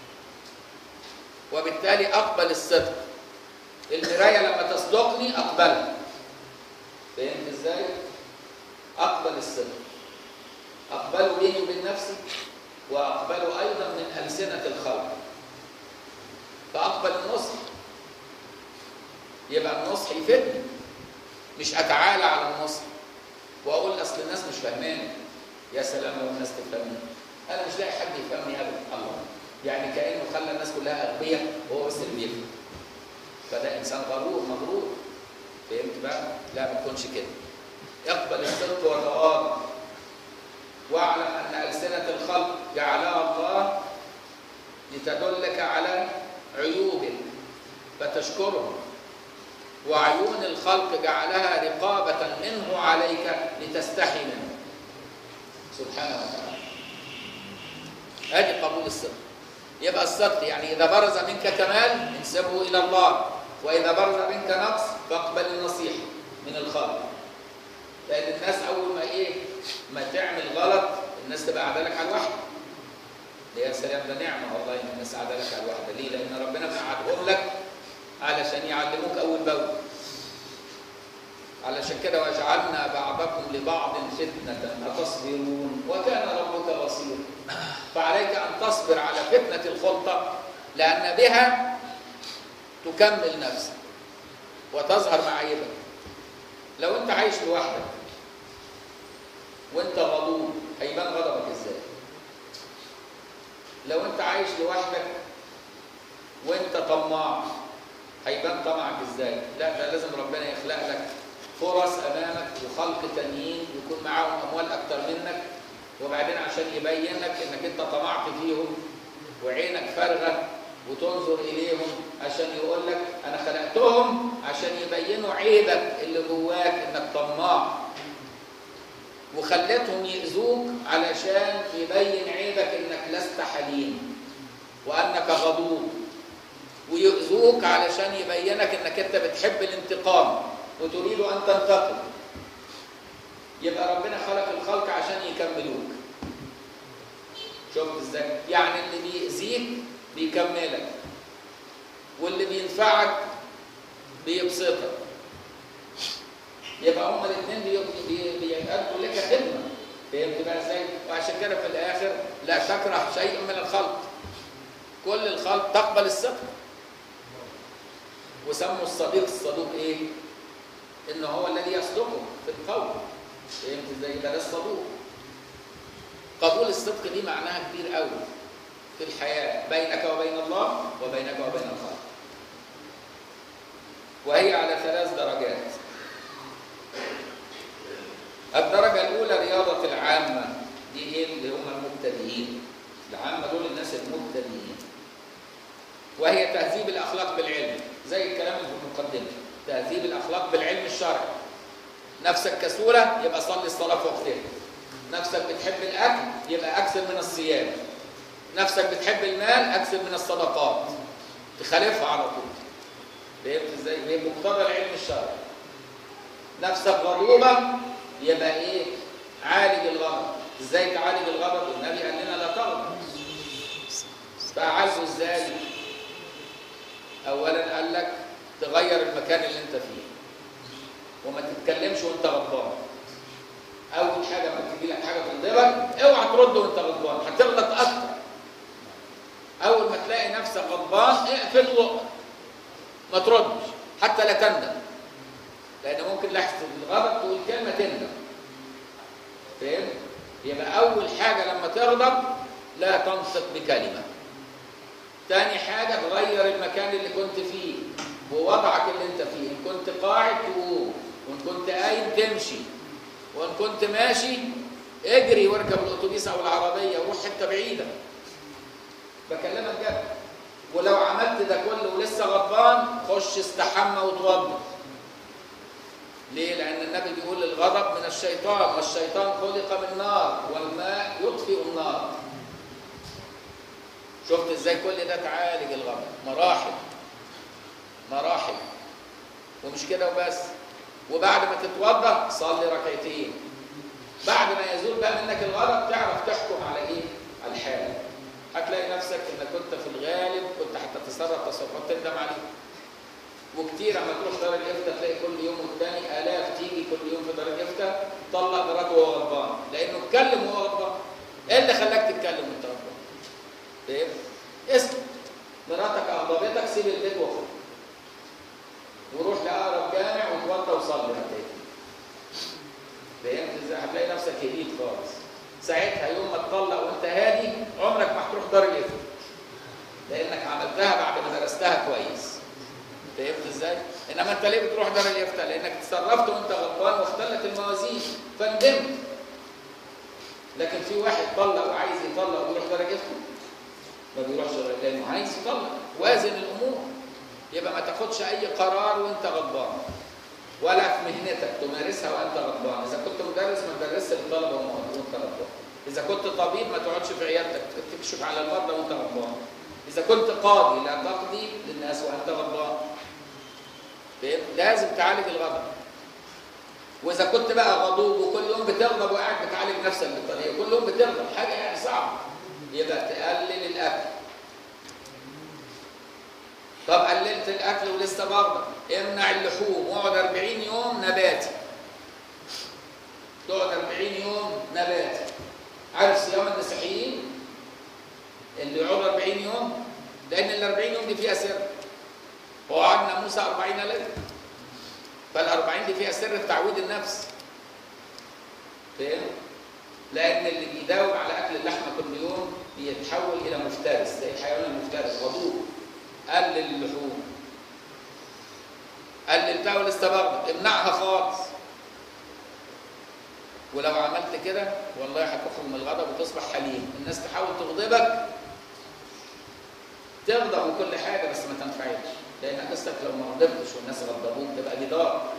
وبالتالي أقبل الصدق. المراية لما تصدقني أقبلها. فهمت إزاي؟ أقبل الصدق، أقبله بيني وبين نفسي، وأقبله أيضا من ألسنة الخلق. فأقبل النصح، يبقى النصح يفيدني، مش أتعالى على النصح وأقول أصل الناس مش فاهماني. يا سلام لو الناس تفهمني، أنا مش لاقي حد يفهمني أبدا. الله، يعني كأنه خلى الناس كلها أغبياء وهو بس اللي بيفهم. فده إنسان غرور مغرور. فهمت بقى؟ لا ما تكونش كده. اقبل الصدق وتواضع، واعلم أن ألسنة الخلق جعلها الله لتدلك على عيوبك فتشكره، وعيون الخلق جعلها رقابة منه عليك لتستحي منه سبحانه وتعالى. هذه قبول الصدق. يبقى الصدق يعني إذا برز منك كمال انسبه إلى الله، وإذا برز منك نقص فاقبل النصيحة من الخلق. لأن الناس أول ما إيه ما تعمل غلط الناس تبقى قاعدة لك على الوحدة. يا سلام، ده نعمة والله إن الناس قاعدة لك على الوحدة. ليه؟ لأن ربنا قعدهم لك علشان يعلموك أول بأول. علشان كده وجعلنا بعضكم لبعض فتنة أتصبرون وكان ربك بصيرا. فعليك أن تصبر على فتنة الخلطة، لأن بها تكمل نفسك وتظهر معايبك. لو أنت عايش لوحدك وأنت غضوب هيبان غضبك إزاي؟ لو أنت عايش لوحدك وأنت طماع هيبان طمعك إزاي؟ لا، ده لازم ربنا يخلق لك فرص أمامك وخلق تانيين يكون معاهم أموال أكتر منك، وبعدين عشان يبين لك إنك أنت طمعت فيهم وعينك فارغة وتنظر إليهم، عشان يقول لك أنا خلقتهم عشان يبينوا عيبك اللي جواك إنك طماع، وخلتهم يؤذوك علشان يبين عيبك إنك لست حليم وأنك غضوب، ويؤذوك علشان يبينك إنك أنت بتحب الانتقام وتريد أن تنتقم. يبقى ربنا خلق الخلق عشان يكملوك. شفت ازاي؟ يعني اللي بيأذيك بيكملك، واللي بينفعك بيبسطك. يبقى هما الاثنين بيأدوا لك خدمة. فهمت بقى ازاي؟ وعشان كده في الآخر لا تكره شيء من الخلق. كل الخلق تقبل الصدق. وسموا الصديق الصدوق ايه؟ إنه هو الذي يصدقه في القول. فهمت ازاي؟ ده الصدوق. قبول الصدق دي معناها كبير قوي في الحياة بينك وبين الله وبينك وبين الخلق. وهي على ثلاث درجات. الدرجة الأولى رياضة العامة، دي إيه؟ اللي هم المبتدئين. العامة دول الناس المبتدئين، وهي تهذيب الأخلاق بالعلم، زي الكلام اللي في المقدمة، تهذيب الأخلاق بالعلم الشرعي. نفسك كسولة يبقى صلي الصلاة في وقتها. نفسك بتحب الأكل يبقى أكثر من الصيام. نفسك بتحب المال أكثر من الصدقات، تخالفها على طول. فهمت ازاي؟ بمقتضى العلم الشرعي. نفسك غضوبة يبقى ايه؟ عالج الغضب. ازاي تعالج الغضب؟ النبي قال لنا لا تغضب. فعالجه ازاي؟ اولا قال لك تغير المكان اللي انت فيه وما تتكلمش وانت غضبان. اول حاجه لما تجي لك حاجه تغضبك اوعى ترد وانت غضبان، هتغلط اكتر. اول ما تلاقي نفسك غضبان اقفل بقك، ما تردش حتى لا تندم، لان ممكن لحظه الغضب تقول كلمه تندم. فاهم؟ يبقى اول حاجه لما تغضب لا تنطق بكلمه. تاني حاجه تغير المكان اللي كنت فيه ووضعك اللي انت فيه. ان كنت قاعد تقوم، وان كنت قايم تمشي، وان كنت ماشي اجري واركب الاتوبيس او العربيه وروح حته بعيده. بكلمك جد. ولو عملت ده كله ولسه غضبان خش استحمى وتوضا. ليه؟ لان النبي بيقول الغضب من الشيطان، والشيطان خلق من نار والماء يطفئ النار. شفت ازاي كل ده تعالج الغضب؟ مراحل مراحل. ومش كده وبس، وبعد ما تتوضا صلي ركعتين. بعد ما يزول بقى منك الغضب تعرف تحكم على ايه؟ على الحال. هتلاقي نفسك انك كنت في الغالب كنت هتتصرف تصرفات تندم عليها. وكتير لما تروح دار الافتاء تلاقي كل يوم والتاني الاف تيجي كل يوم في دار الافتاء طلق مراته وهو غضبان، لانه اتكلم وهو غضبان. ايه اللي خلاك تتكلم وانت غضبان؟ فاهم؟ اسكت. مراتك اغضبتك سيب البيت واخرج وروح لاقرب جامع وتوضى وصلي ركعتين. فهمت ازاي؟ هتلاقي نفسك هديت خالص. ساعتها يوم ما تطلق وانت هادي عمرك ما هتروح دار الافتاء، لانك عملتها بعد ما درستها كويس. فهمت ازاي؟ انما انت ليه بتروح دار الافتاء؟ لانك اتصرفت وانت غضبان واختلت الموازين فندمت. لكن في واحد طلق وعايز يطلق ويروح دار الافتاء؟ ما بيروحش لانه عايز يطلق. وازن الامور. يبقى ما تاخدش اي قرار وانت غضبان، ولا في مهنتك تمارسها وانت غضبان. اذا كنت مدرس ما تدرسش للطلبه وانت غضبان. اذا كنت طبيب ما تقعدش في عيادتك تكشف على المرضى وانت غضبان. اذا كنت قاضي لا تقضي للناس وانت غضبان. لازم تعالج الغضب. واذا كنت بقى غضوب وكل يوم بتغضب وقاعد بتعالج نفسك بالطريقه، كل يوم بتغضب حاجه يعني صعبه، يبقى تقلل الاكل. طب قللت الاكل ولسه بغضب، امنع اللحوم واقعد أربعين يوم نباتي. تقعد أربعين يوم نباتي. عارف صيام المسيحيين اللي يقعدوا أربعين يوم؟ لان ال أربعين يوم دي فيها سر. وقعدنا موسى أربعين ليله، فالأربعين دي فيها سر في تعويد النفس. فاهم؟ لأن اللي بيداوم على أكل اللحمة كل يوم بيتحول إلى مفترس، زي الحيوان المفترس غضوب. قلل اللحوم. قللتها ولسه برضه امنعها خالص. ولو عملت كده والله هتخرج من الغضب وتصبح حليم. الناس تحاول تغضبك تغضب وكل حاجة بس ما تنفعلش، لأن قصتك لو ما غضبتش والناس غضبوك تبقى جدار.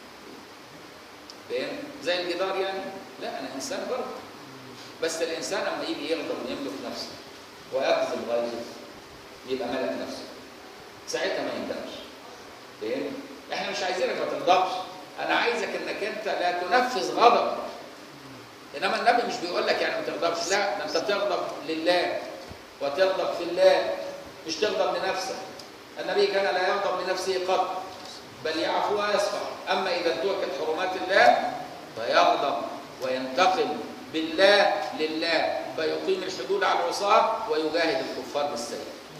فاهم؟ زي الجدار يعني؟ لا أنا إنسان برضه. بس الإنسان لما يجي يغضب ويملك نفسه ويقذف غيظه يبقى ملك نفسه. ساعتها ما يندمش. فاهم؟ إحنا مش عايزينك ما تغضبش، أنا عايزك إنك أنت لا تنفذ غضب. إنما النبي مش بيقول لك يعني ما تغضبش، لا ده أنت تغضب لله وتغضب في الله، مش تغضب لنفسك. النبي كان لا يغضب لنفسه قط بل يعفو ويصفح. أما إذا انتهكت حرمات الله فيغضب وينتقم بالله لله، فيقيم الحدود على العصاة ويجاهد الكفار بالسيف.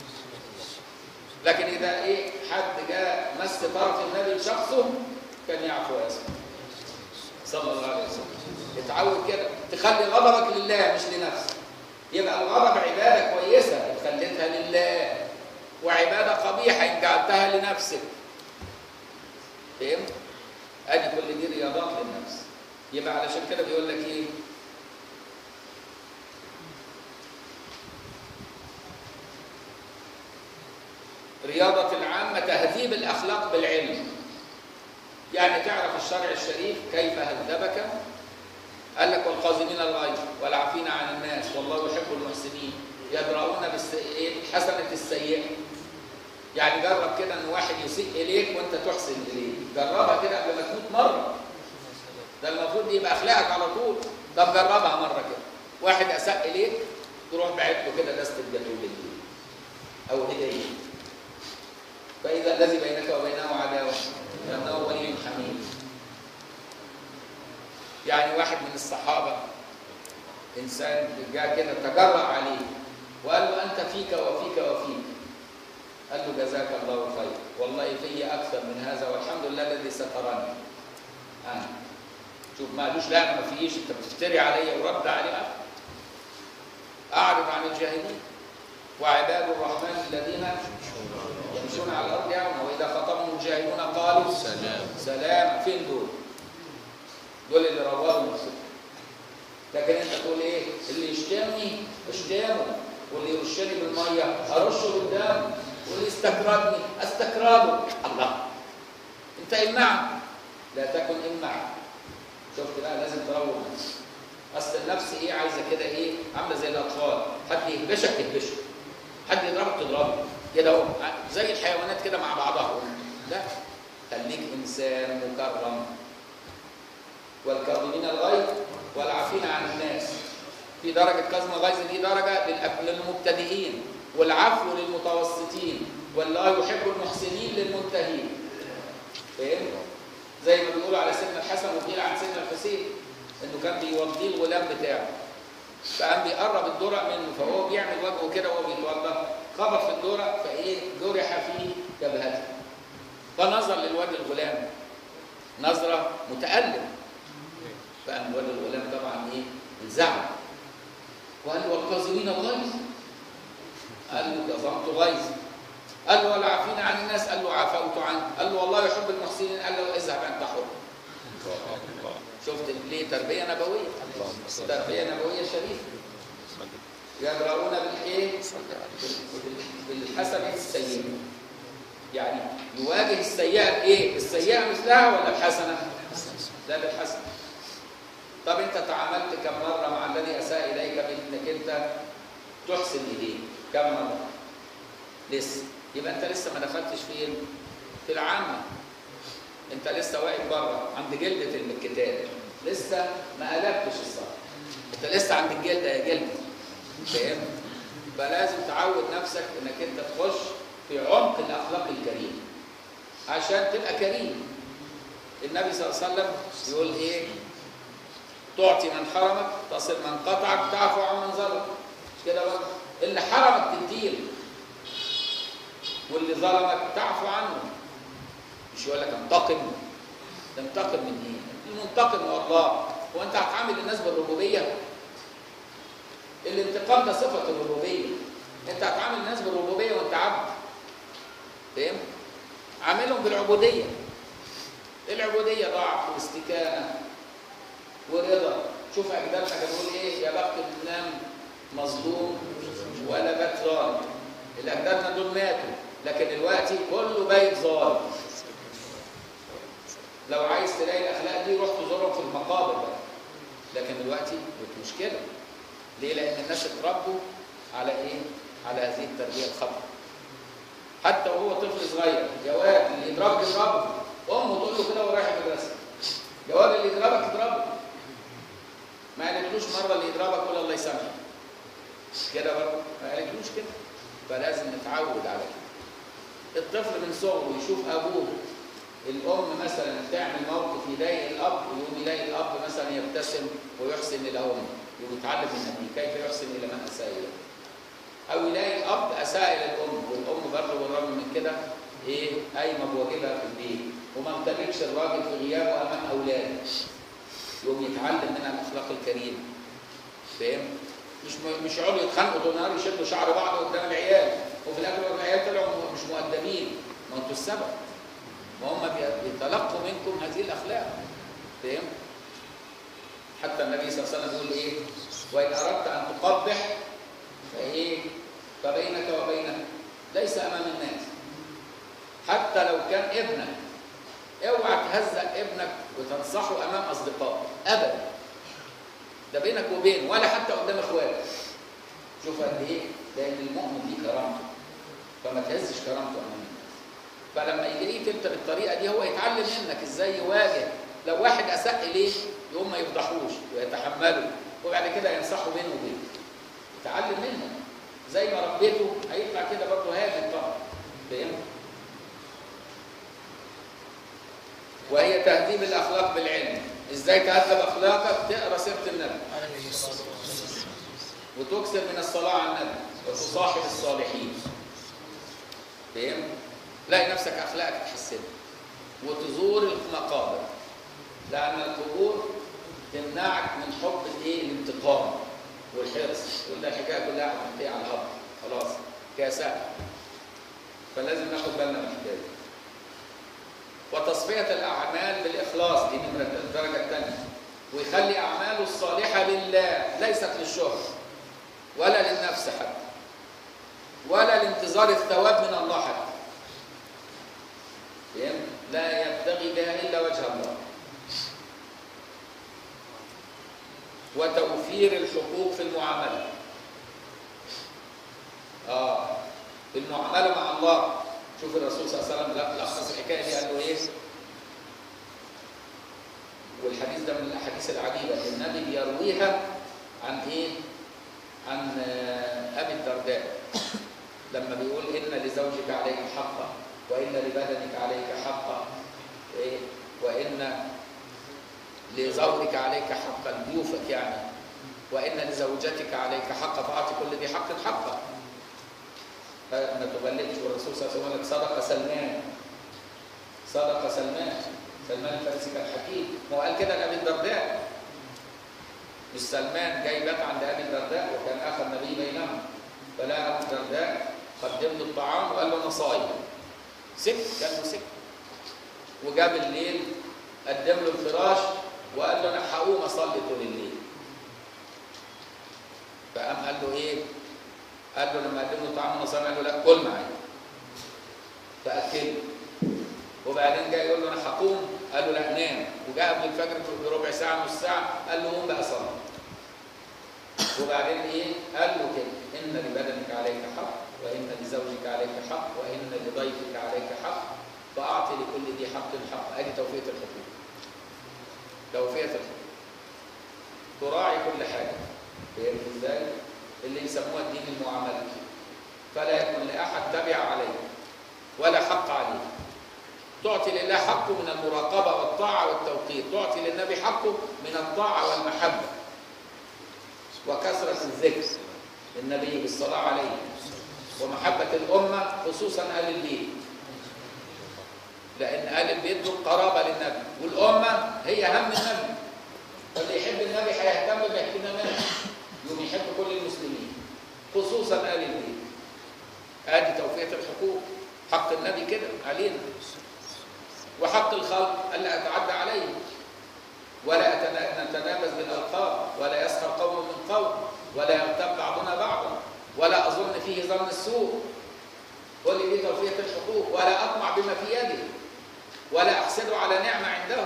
لكن إذا إيه حد جاء مس طرف النبي لشخصه كان يعفو ويصفح صلى الله عليه وسلم. اتعود كده تخلي غضبك لله مش لنفسك. يبقى الغضب عبادة كويسة إن خليتها لله، وعبادة قبيحة إن جعلتها لنفسك. فهمت؟ أدي كل دي رياضات للنفس. يبقى علشان كده بيقول لك ايه؟ رياضة العامة تهذيب الأخلاق بالعلم. يعني تعرف الشرع الشريف كيف هذبك. قال لك والقازمين الغيظ والعافين عن الناس والله يحب المحسنين يدرؤون بالحسنة السيئة. يعني جرب كده ان واحد يسيء اليك وانت تحسن اليه، جربها كده قبل ما تموت مره. ده المفروض يبقى اخلاقك على طول. طب جربها مره كده، واحد اساء اليك تروح باعت له كده دستة جاتوه بالليل او هديه، فاذا الذي بينك وبينه عداوه لانه ولي حميد. يعني واحد من الصحابه انسان جاء كده تجرأ عليه وقال له انت فيك وفيك وفيك، قال له جزاك الله خير والله في اكثر من هذا والحمد لله الذي سترني. آه. شوف ما قالوش لا انا ما فيش، انت بتفتري عليا ورد عليه. اعرض عن الجاهلين وعباد الرحمن الذين يمشون على الارض يوما واذا خاطبهم الجاهلون قالوا سلام. سلام. فين دول؟ دول اللي روضوا نفسهم. لكن انت تقول ايه؟ اللي يشتمني اشتمه، واللي يرشني بالميه ارشه قدامه، واللي يستكردني استكرده. الله، انت امنعه لا تكن امنعه. شفت بقى؟ لازم تروض نفسك. اصل النفس ايه عايزه كده ايه؟ عامله زي الاطفال، حد يهبشك تهبشه، حد يضربك تضربه كده اهو، زي الحيوانات كده مع بعضها. لا، خليك انسان مكرم. والكاظمين الغيظ والعافين عن الناس. في درجه كظم الغيظ دي درجه للمبتدئين، والعفو للمتوسطين، والله يحب المحسنين للمنتهين. فاهم؟ زي ما بيقولوا على سيدنا الحسن وقيل عن سيدنا الحسين انه كان بيوضيه الغلام بتاعه، فقام بيقرب الدرق منه، فهو بيعمل وجهه كده وهو بيتوضا، خبط في الدرق فايه؟ جرح فيه جبهته، فنظر للوجه الغلام نظره متألم، فقام وجه الغلام طبعا ايه؟ انزعج وقال له والكاظمين الغيظ، قال له كظمت غيظ، قال له والعافين عن الناس، قال له عفوت عنه، قال له والله يحب المحسنين، قال له اذهب انت حر. شفت ليه؟ تربيه نبويه، تربيه نبويه شريفه. يدرؤون بالايه؟ بالحسنه السيئه. يعني يواجه السيئه بايه؟ السيئه مثلها ولا الحسنه؟ لا، بالحسنه. طب انت تعاملت كم مره مع الذي اساء اليك بانك انت تحسن اليه؟ كم مره؟ لسه. يبقى انت لسه ما دخلتش فين؟ في العامه. انت لسه واقف بره عند جلده الكتاب، لسه ما قلبتش الصف، انت لسه عند الجلده يا جلده. فاهم؟ فلازم تعود نفسك انك انت تخش في عمق الاخلاق الكريمه عشان تبقى كريم. النبي صلى الله عليه وسلم يقول ايه؟ تعطي من حرمك، تصل من قطعك، تعفو عن من ظلمك. مش كده بقى؟ اللي حرمك تديله، واللي ظلمك تعفو عنه. مش يقول لك انتقم، تنتقم من ايه؟ المنتقم هو الله. هو انت هتعامل الناس بالربوبيه؟ الانتقام ده صفه الربوبيه. انت هتعامل الناس بالربوبيه وانت عبد. فاهم؟ عاملهم بالعبوديه. العبوديه ضعف واستكانه ورضا. شوف اجدادنا كانوا بيقولوا ايه؟ يا بخت من نام مظلوم ولا بات ظالم. الاجدادنا دول ماتوا، لكن دلوقتي كله بيت ظالم. لو عايز تلاقي الاخلاق دي روح تزورهم في المقابر بقى. لكن دلوقتي مش كده. ليه؟ لان الناس اتربوا على ايه؟ على هذه التربيه الخطأ. حتى وهو طفل صغير، جواد اللي يضربك يضربه، امه تقول له كده وهو رايح المدرسه، جواد اللي يضربك يضربه. ما قالتلوش مره اللي يضربك قول الله يسامحك. كده برضه ما قالتلوش كده. فلازم نتعود على كده. الطفل من صغره يشوف ابوه، الام مثلا تعمل موقف يضايق الاب، ويقوم يلاقي الاب مثلا يبتسم ويحسن الى امه، يقوم يتعلم من ابيه كيف يحسن الى من اساء اليه. او يلاقي الاب اساء الى الام، والام برضه بالرغم من كده ايه؟ قايمه بواجبها في البيت وما امتلكش الراجل في غيابه امام اولاده، يقوم يتعلم منها الاخلاق الكريمه. فاهم؟ مش مش يقعدوا يتخانقوا طول النهار يشدوا شعر بعض قدام العيال، وفي الاخر العيال طلعوا مش مؤدبين. ما انتوا السبب، ما هم بيتلقوا منكم هذه الاخلاق. فاهم؟ حتى النبي صلى الله عليه وسلم يقول ايه؟ وان اردت ان تقبح فايه؟ فبينك وبينه ليس امام الناس. حتى لو كان ابنك اوعى تهزق ابنك وتنصحه امام اصدقائه ابدا. ده بينك وبينه، ولا حتى قدام اخواتك. شوف قد ايه؟ لان المؤمن ليه كرامته، فما تهزش كرامته امام الناس. فلما يجريك انت بالطريقه دي هو يتعلم منك ازاي يواجه. لو واحد اساء اليه يقوم ما يفضحوش ويتحمله، وبعد كده ينصحه بينه وبينه. يتعلم منه زي ما ربيته هيطلع كده برضه هادي طبعا. فهمت؟ وهي تهذيب الاخلاق بالعلم. ازاي تهذب اخلاقك؟ تقرا سيره النبي وتكثر من الصلاه على النبي وتصاحب الصالحين. فهمت؟ تلاقي نفسك اخلاقك تحسنها. وتزور المقابر، لان القبور تمنعك من حب الايه؟ الانتقام والحرص. كل الحكايه كلها هتنتهي على الهبط خلاص كاسات. فلازم ناخد بالنا من الحكايه دي. وتصفيه الاعمال بالاخلاص، دي نمره الدرجه الثانيه. ويخلي اعماله الصالحه لله ليست للشهره ولا للنفس حتى ولا لانتظار الثواب من الله حتى. فهمت؟ لا يبتغي بها الا وجه الله. وتوفير الحقوق في المعامله. اه في المعامله مع الله. شوف الرسول صلى الله عليه وسلم لخص الحكايه دي قال له ايه؟ والحديث ده من الاحاديث العجيبه النبي بيرويها عن ايه؟ عن ابي الدرداء لما بيقول ان لزوجك عليك حقا وان لبدنك عليك حقا إيه؟ وان لزوجك عليك حقا، ضيوفك يعني، وان لزوجتك عليك حقا فاعطي كل ذي حق حقا. ما تبلغش. والرسول صلى الله عليه وسلم صدق سلمان صدق سلمان سلمان الفارسي كان حكيم. هو قال كده لابي الدرداء، مش سلمان جاي بات عند ابي الدرداء وكان اخر نبي بينهم، فلا ابو الدرداء قدم له الطعام وقال له انا صايم. سكت، كان له سكت. وجاب الليل قدم له الفراش وقال له انا هقوم اصلي طول الليل. فقام قال له ايه؟ قال له لما قدم له الطعام وانا صايم قال له لا كل معايا. فاكله. وبعدين جاي يقول له انا هقوم، قال له لا نام. وجاء قبل الفجر بربع ساعه نص ساعه قال له قوم بقى صلي. وبعدين ايه؟ قال له كده ان لبدنك عليك حق وان لزوجك عليك حق وان لضيفك عليك حق فاعطي لكل ذي حق حق. ادي توفيه الحقوق. توفيه الحقوق تراعي كل حاجه. فهمت ازاي؟ اللي يسموها الدين المعامله. فلا يكون لاحد تبع عليه ولا حق عليه. تعطي لله حقه من المراقبة والطاعة والتوقير، تعطي للنبي حقه من الطاعة والمحبة وكثرة الذكر للنبي بالصلاة عليه ومحبة الأمة خصوصا آل البيت، لأن آل البيت دول قرابة للنبي والأمة هي هم النبي. فاللي يحب النبي هيهتم باهتماماته يوم يحب كل المسلمين خصوصا آل البيت. آدي توفية الحقوق. حق النبي كده علينا. وحق الخلق ألا أتعدى عليه ولا نتنابز بالألقاب ولا يسخر قوم من قوم ولا يغتاب بعضنا بعضا ولا أظن فيه ظن السوء. كل دي توفية الحقوق. ولا أطمع بما في يده ولا أحسد على نعمة عنده.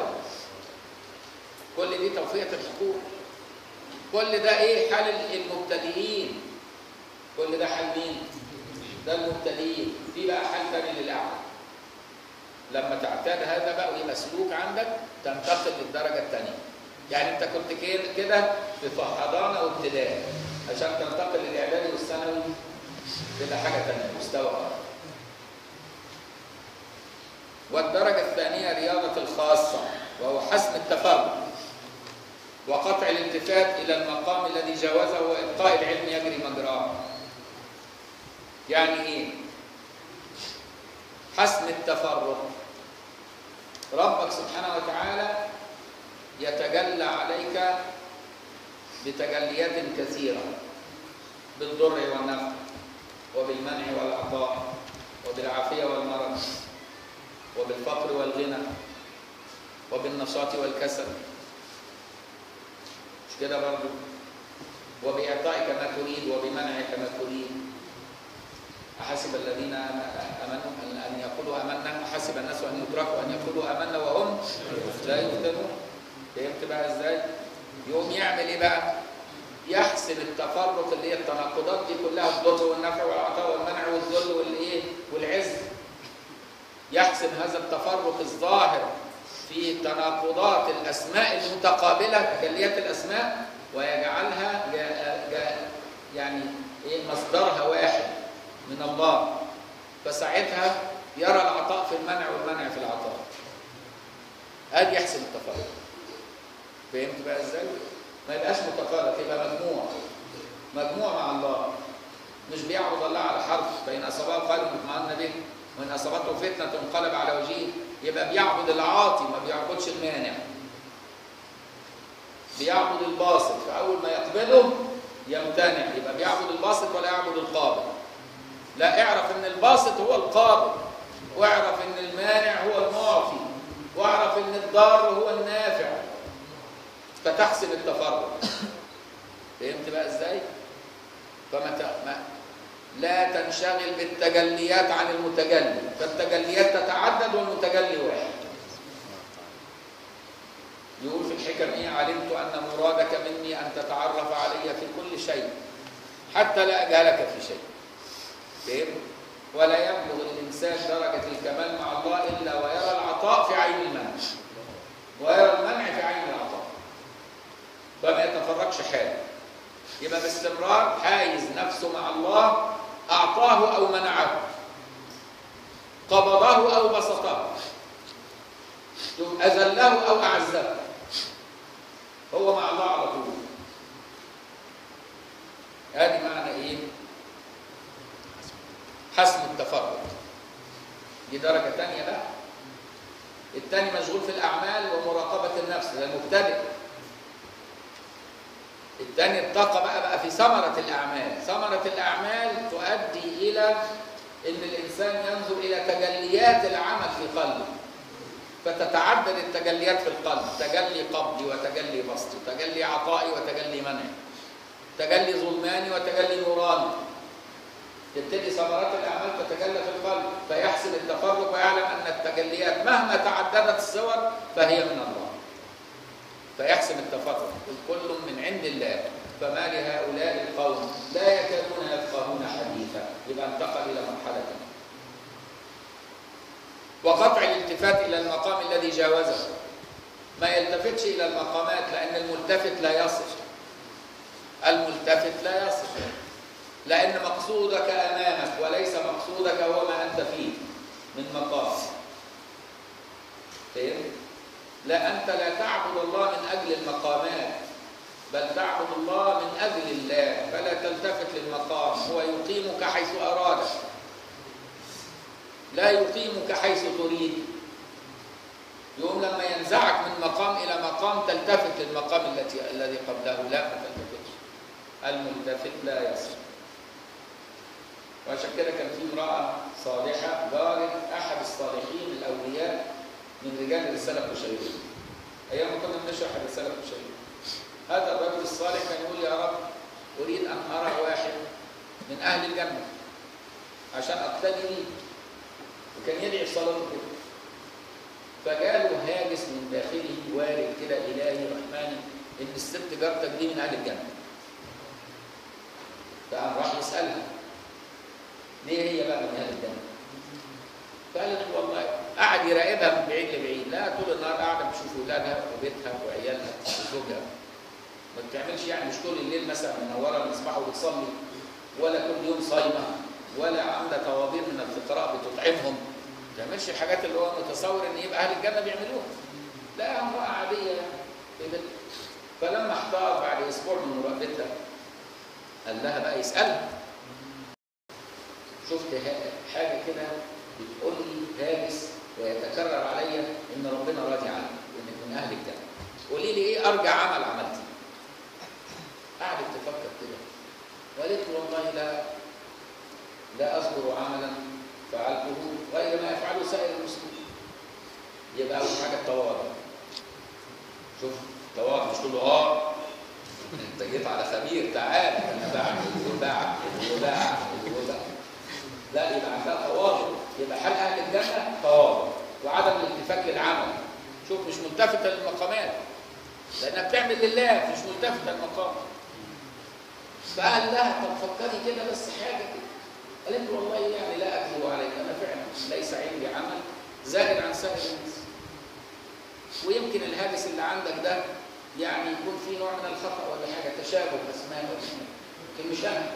كل دي توفية الحقوق. كل ده إيه؟ حال المبتدئين. كل ده حال مين؟ ده المبتدئين. في بقى حال ثاني للأعلى. لما تعتاد هذا بقى ويبقى سلوك عندك تنتقل للدرجة الثانية. يعني أنت كنت كده في حضانة وابتدائي، عشان تنتقل للإعدادي والثانوي تبقى حاجة ثانية، مستوى آخر. والدرجة الثانية رياضة الخاصة، وهو حسم التفرد وقطع الالتفات إلى المقام الذي جاوزه وإبقاء العلم يجري مجراه. يعني إيه؟ حسم التفرد. ربك سبحانه وتعالى يتجلى عليك بتجليات كثيرة، بالضر والنفع وبالمنع والعطاء وبالعافية والمرض وبالفقر والغنى وبالنشاط والكسل كده برضه. وبإعطائك ما تريد وبمنعك ما تريد. أحسب الذين آمنوا أن يقولوا آمنا، أحسب الناس أن يتركوا أن يقولوا آمنا وهم لا يفتنون. فهمت بقى إزاي؟ يقوم يعمل إيه بقى؟ يحسن التفرق اللي هي التناقضات دي كلها، الضر والنفع والعطاء والمنع والذل والإيه والعز. يحسن هذا التفرق الظاهر في تناقضات الأسماء المتقابلة، تجليات الأسماء، ويجعلها جاء جاء يعني إيه مصدرها واحد من الله. فساعتها يرى العطاء في المنع والمنع في العطاء. أدي يحسن التفرق. فهمت بقى إزاي؟ ما يبقاش متفرق، يبقى مجموع مجموع مع الله، مش بيعبد الله على حرف. فإن أصابه خير اطمأن به وإن أصابته فتنة انقلب على وجهه. يبقى بيعبد العاطي ما بيعبدش المانع، بيعبد الباسط، فأول ما يقبله يمتنع، يبقى بيعبد الباسط ولا يعبد القابل. لا، اعرف ان الباسط هو القابل، واعرف ان المانع هو المعطي، واعرف ان الضار هو النافع، فتحسن التفرق. فهمت بقى ازاي؟ فما ما لا تنشغل بالتجليات عن المتجلي، فالتجليات تتعدد والمتجلي واحد. يقول في الحكم ايه؟ علمت ان مرادك مني ان تتعرف علي في كل شيء حتى لا اجهلك في شيء. فهمت؟ ولا يبلغ الانسان درجه الكمال مع الله الا ويرى العطاء في عين المنع ويرى المنع في عين العطاء، فما يتفرقش حاله. يبقى باستمرار حايز نفسه مع الله، اعطاه او منعه، قبضه او بسطه، اذله او اعزه، هو مع الله على طول. هذه معنى ايه؟ حسن التفرق. دي درجه ثانيه بقى. الثاني مشغول في الاعمال ومراقبه النفس، ده المبتدئ. الثاني الطاقه بقى بقى في ثمره الاعمال. ثمره الاعمال تؤدي الى ان الانسان ينظر الى تجليات العمل في قلبه، فتتعدد التجليات في القلب، تجلي قبضي وتجلي بسطي، تجلي عطائي وتجلي منعي، تجلي ظلماني وتجلي نوراني. تبتدي ثمرات الاعمال تتجلى في القلب، فيحسن التفرق ويعلم ان التجليات مهما تعددت الصور فهي من الله، فيحسن التفرق. كل من عند الله، فما لهؤلاء القوم لا يكادون يفقهون حديثا. يبقى انتقل الى مرحله ثانيه. وقطع الالتفات الى المقام الذي جاوزه، ما يلتفتش الى المقامات، لان الملتفت لا يصل. الملتفت لا يصل لان مقصودك امامك وليس مقصودك هو ما انت فيه من مقام. فهمت؟ لا، انت لا تعبد الله من اجل المقامات، بل تعبد الله من اجل الله، فلا تلتفت للمقام. هو يقيمك حيث ارادك، لا يقيمك حيث تريد. يوم لما ينزعك من مقام الى مقام تلتفت للمقام التي الذي قبله، لا ما تلتفتش. الملتفت لا يصل. وعشان كده كان في امراه صالحه جارت احد الصالحين الاولياء من رجال الرساله القشيريه، ايام ما كنا بنشرح الرساله القشيريه. هذا الرجل الصالح كان يقول يا رب اريد ان ارى واحد من اهل الجنه عشان اقتدي بيه، وكان يدعي في صلاته كده. فجاله هاجس من داخله وارد كده الهي رحماني ان الست جارتك دي من اهل الجنه. فقام راح يسالها ليه هي بقى من اهل الجنه؟ فقالت والله قعد يراقبها من بعيد لبعيد، لا طول النهار قاعده بتشوف اولادها وبيتها وعيالها وزوجها، ما بتعملش يعني، مش طول الليل مثلا منوره المصباح وبتصلي، ولا كل يوم صايمه، ولا عامله طوابير من الفقراء بتطعمهم، ما بتعملش الحاجات اللي هو متصور ان يبقى اهل الجنه بيعملوها. لا، امراه عاديه يعني. فلما احتار بعد اسبوع من مراقبتها قال لها بقى يسالها، شفت حاجه كده بتقول لي هاجس ويتكرر عليا ان ربنا راضي عنك وانك من اهل الجنه، قولي لي ايه ارجع عمل عملتي؟ قعدت تفكر كده وقالت له والله لا لا اذكر عملا فعلته غير ما يفعله سائر المسلمين. يبقى اول حاجه التواضع. شوف التواضع، مش تقول له اه انت جيت على خبير، تعال انا بعمل وبعمل وبعمل وبعمل. لا، يبقى عندها تواضع، يبقى حال اهل الجنه تواضع وعدم الالتفات للعمل. شوف، مش ملتفته للمقامات لانها بتعمل لله، مش ملتفته للمقام. فقال لها طب فكري كده بس حاجه كده. قالت له والله يعني لا اكذب عليك، انا فعلا ليس عندي عمل زائد عن سائر الناس، ويمكن الهاجس اللي عندك ده يعني يكون فيه نوع من الخطا ولا حاجه، تشابه اسماء واسماء، يمكن مش انا.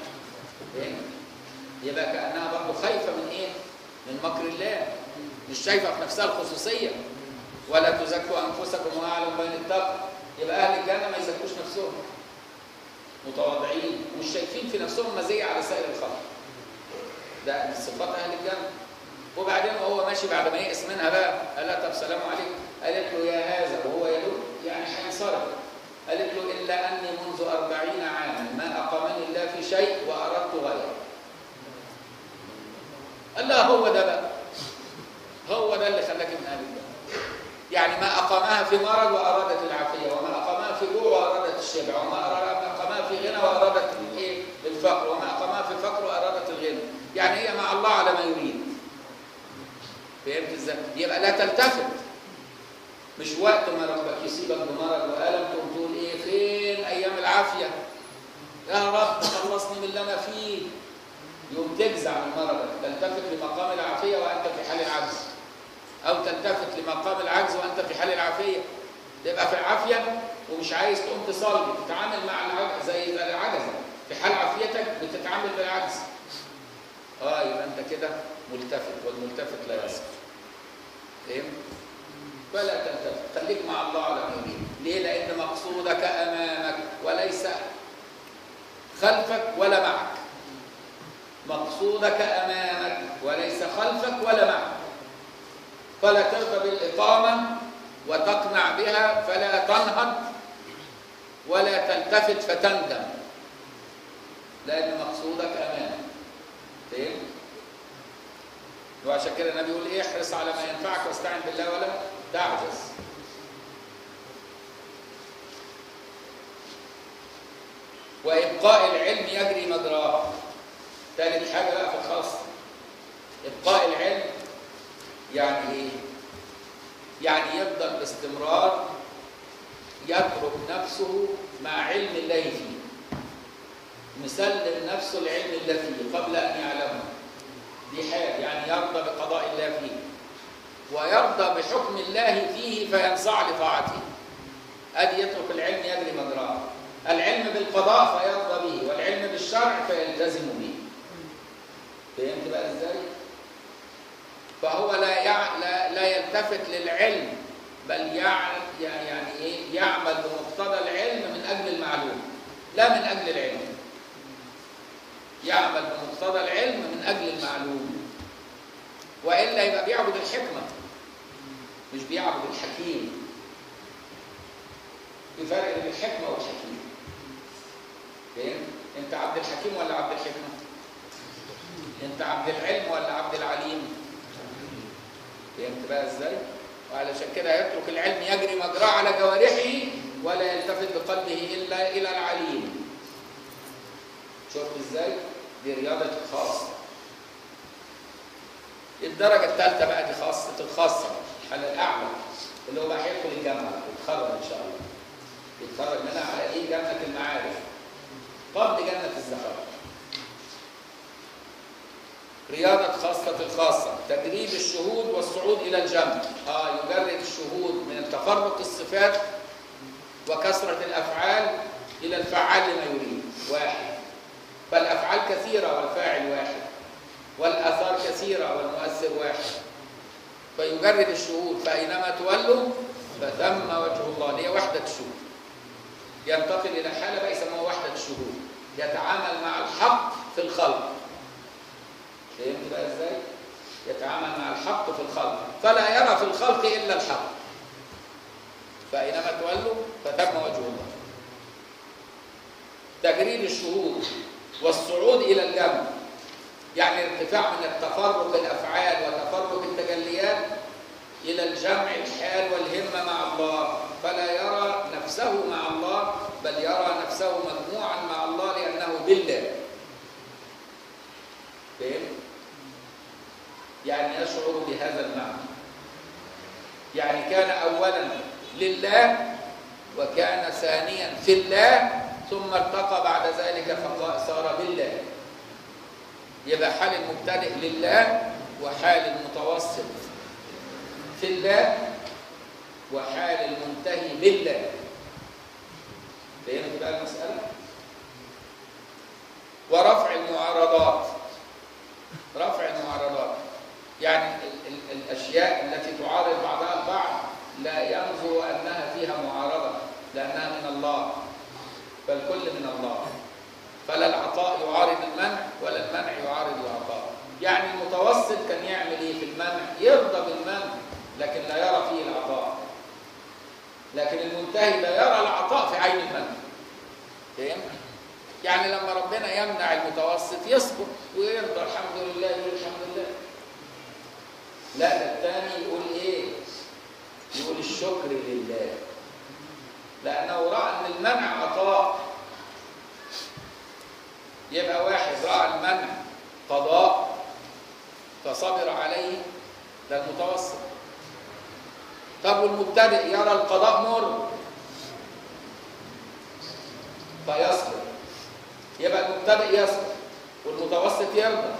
يبقى كانها برضه خايفه من ايه؟ من مكر الله، مش شايفه في نفسها الخصوصيه. ولا تزكوا انفسكم واعلم بين التقوى. يبقى اهل الجنه ما يزكوش نفسهم، متواضعين ومش شايفين في نفسهم مزيه على سائر الخلق. ده من صفات اهل الجنه. وبعدين وهو ماشي بعد ما يئس منها بقى قال لها طب سلام عليكم. قالت له يا هذا، وهو يدل يعني هينصرف. قالت له الا اني منذ أربعين عاما ما اقامني الله في شيء واردت غيره. قال لها هو ده بقى، هو ده اللي خلاك من اهل الجنه. يعني ما اقامها في مرض وارادت العافيه، وما اقامها في جوع وارادت الشبع، وما اقامها في غنى وارادت الايه؟ الفقر، وما اقامها في فقر وارادت الغنى. يعني هي مع الله على ما يريد. فهمت ازاي؟ يبقى لا تلتفت. مش وقت ما ربك يسيبك بمرض والم تقوم تقول ايه فين ايام العافيه؟ يا رب خلصني من اللي انا فيه. يوم تجزع من مرضك، تلتفت لمقام العافيه وانت في حال العجز، او تلتفت لمقام العجز وانت في حال العافيه. تبقى في العافيه ومش عايز تقوم تصلي، تتعامل مع العجز زي العجزه. في حال عافيتك بتتعامل بالعجز. اه يبقى انت كده ملتفت، والملتفت لا يصل. فهمت؟ فلا تلتفت، خليك مع الله على ما يريد. ليه؟ لان مقصودك امامك وليس خلفك ولا معك. مقصودك امامك وليس خلفك ولا معك. فلا ترضى بالاقامه وتقنع بها فلا تنهض، ولا تلتفت فتندم، لان مقصودك امامك. فهمت؟ وعشان كده النبي يقول ايه؟ احرص على ما ينفعك واستعن بالله ولا تعجز. وابقاء العلم يجري مجراه. ثالث حاجه بقى في الخاص، ابقاء العلم يعني ايه؟ يعني يفضل باستمرار يترك نفسه مع علم الله فيه، مسلم نفسه العلم الله فيه قبل ان يعلمه. دي حاجه، يعني يرضى بقضاء الله فيه ويرضى بحكم الله فيه فينصاع لطاعته. ادي يترك العلم يجري مجراه. العلم بالقضاء فيرضى به، والعلم بالشرع فيلتزم به. فهمت بقى ازاي؟ فهو لا يع... لا, لا يلتفت للعلم، بل يعرف يعني, يعني ايه؟ يعمل بمقتضى العلم من اجل المعلوم، لا من اجل العلم. يعمل بمقتضى العلم من اجل المعلوم، والا يبقى بيعبد الحكمه مش بيعبد الحكيم. في فرق بين الحكمه والحكيم. فهمت؟ انت عبد الحكيم ولا عبد الحكمه؟ انت عبد العلم ولا عبد العليم؟ فهمت بقى ازاي؟ وعلشان كده يترك العلم يجري مجراه على جوارحه ولا يلتفت بقلبه الا الى العليم. شفت ازاي؟ دي رياضه خاصه. الدرجه الثالثه بقى دي خاصه الخاصه، الحاله الاعلى اللي هو بقى هيدخل الجامعه، يتخرج ان شاء الله. يتخرج منها على ايه؟ جنه المعارف قبل جنه الزخارف. رياضة خاصة الخاصة، تجريد الشهود والصعود إلى الجنة. آه يجرد الشهود من تفرق الصفات وكثرة الأفعال إلى الفعال لما يريد واحد. فالأفعال كثيرة والفاعل واحد، والآثار كثيرة والمؤثر واحد. فيجرد الشهود، فأينما تولوا فثم وجه الله. هي وحدة الشهود. ينتقل إلى حالة بقى يسموها وحدة الشهود، يتعامل مع الحق في الخلق. فهمت بقى ازاي؟ يتعامل مع الحق في الخلق، فلا يرى في الخلق الا الحق. فاينما تولوا فثم وجه الله. تجريد الشهود والصعود الى الجنه، يعني ارتفاع من التفرق الافعال وتفرق التجليات الى الجمع الحال والهمه مع الله، فلا يرى نفسه مع الله بل يرى نفسه نفسه مجموعا مع الله لأنه بالله. فهم؟ يعني يشعر بهذا المعنى. يعني كان أولا لله، وكان ثانيا في الله، ثم ارتقى بعد ذلك فصار بالله. يبقى حال المبتدئ لله، وحال المتوسط في الله، وحال المنتهي بالله. فهمت بقى المسألة؟ ورفع المعارضات. رفع المعارضات يعني ال ال الأشياء التي تعارض بعضها البعض لا ينظر أنها فيها معارضة، لأنها من الله، فالكل من الله. فلا العطاء يعارض المنع ولا المنع يعارض العطاء. يعني المتوسط كان يعمل ايه في المنع؟ يرضى بالمنع لكن لا يرى فيه العطاء. لكن المنتهي لا يرى العطاء في عين المنع. فهمت؟ يعني لما ربنا يمنع المتوسط يصبر ويرضى الحمد لله، يقول الحمد لله. لا، ده الثاني يقول ايه؟ يقول الشكر لله، لأنه رأى أن المنع عطاء. يبقى واحد رأى المنع قضاء فصبر عليه، ده المتوسط. طب والمبتدئ يرى القضاء مر فيصبر، يبقى المبتدئ يصبر والمتوسط يرضى.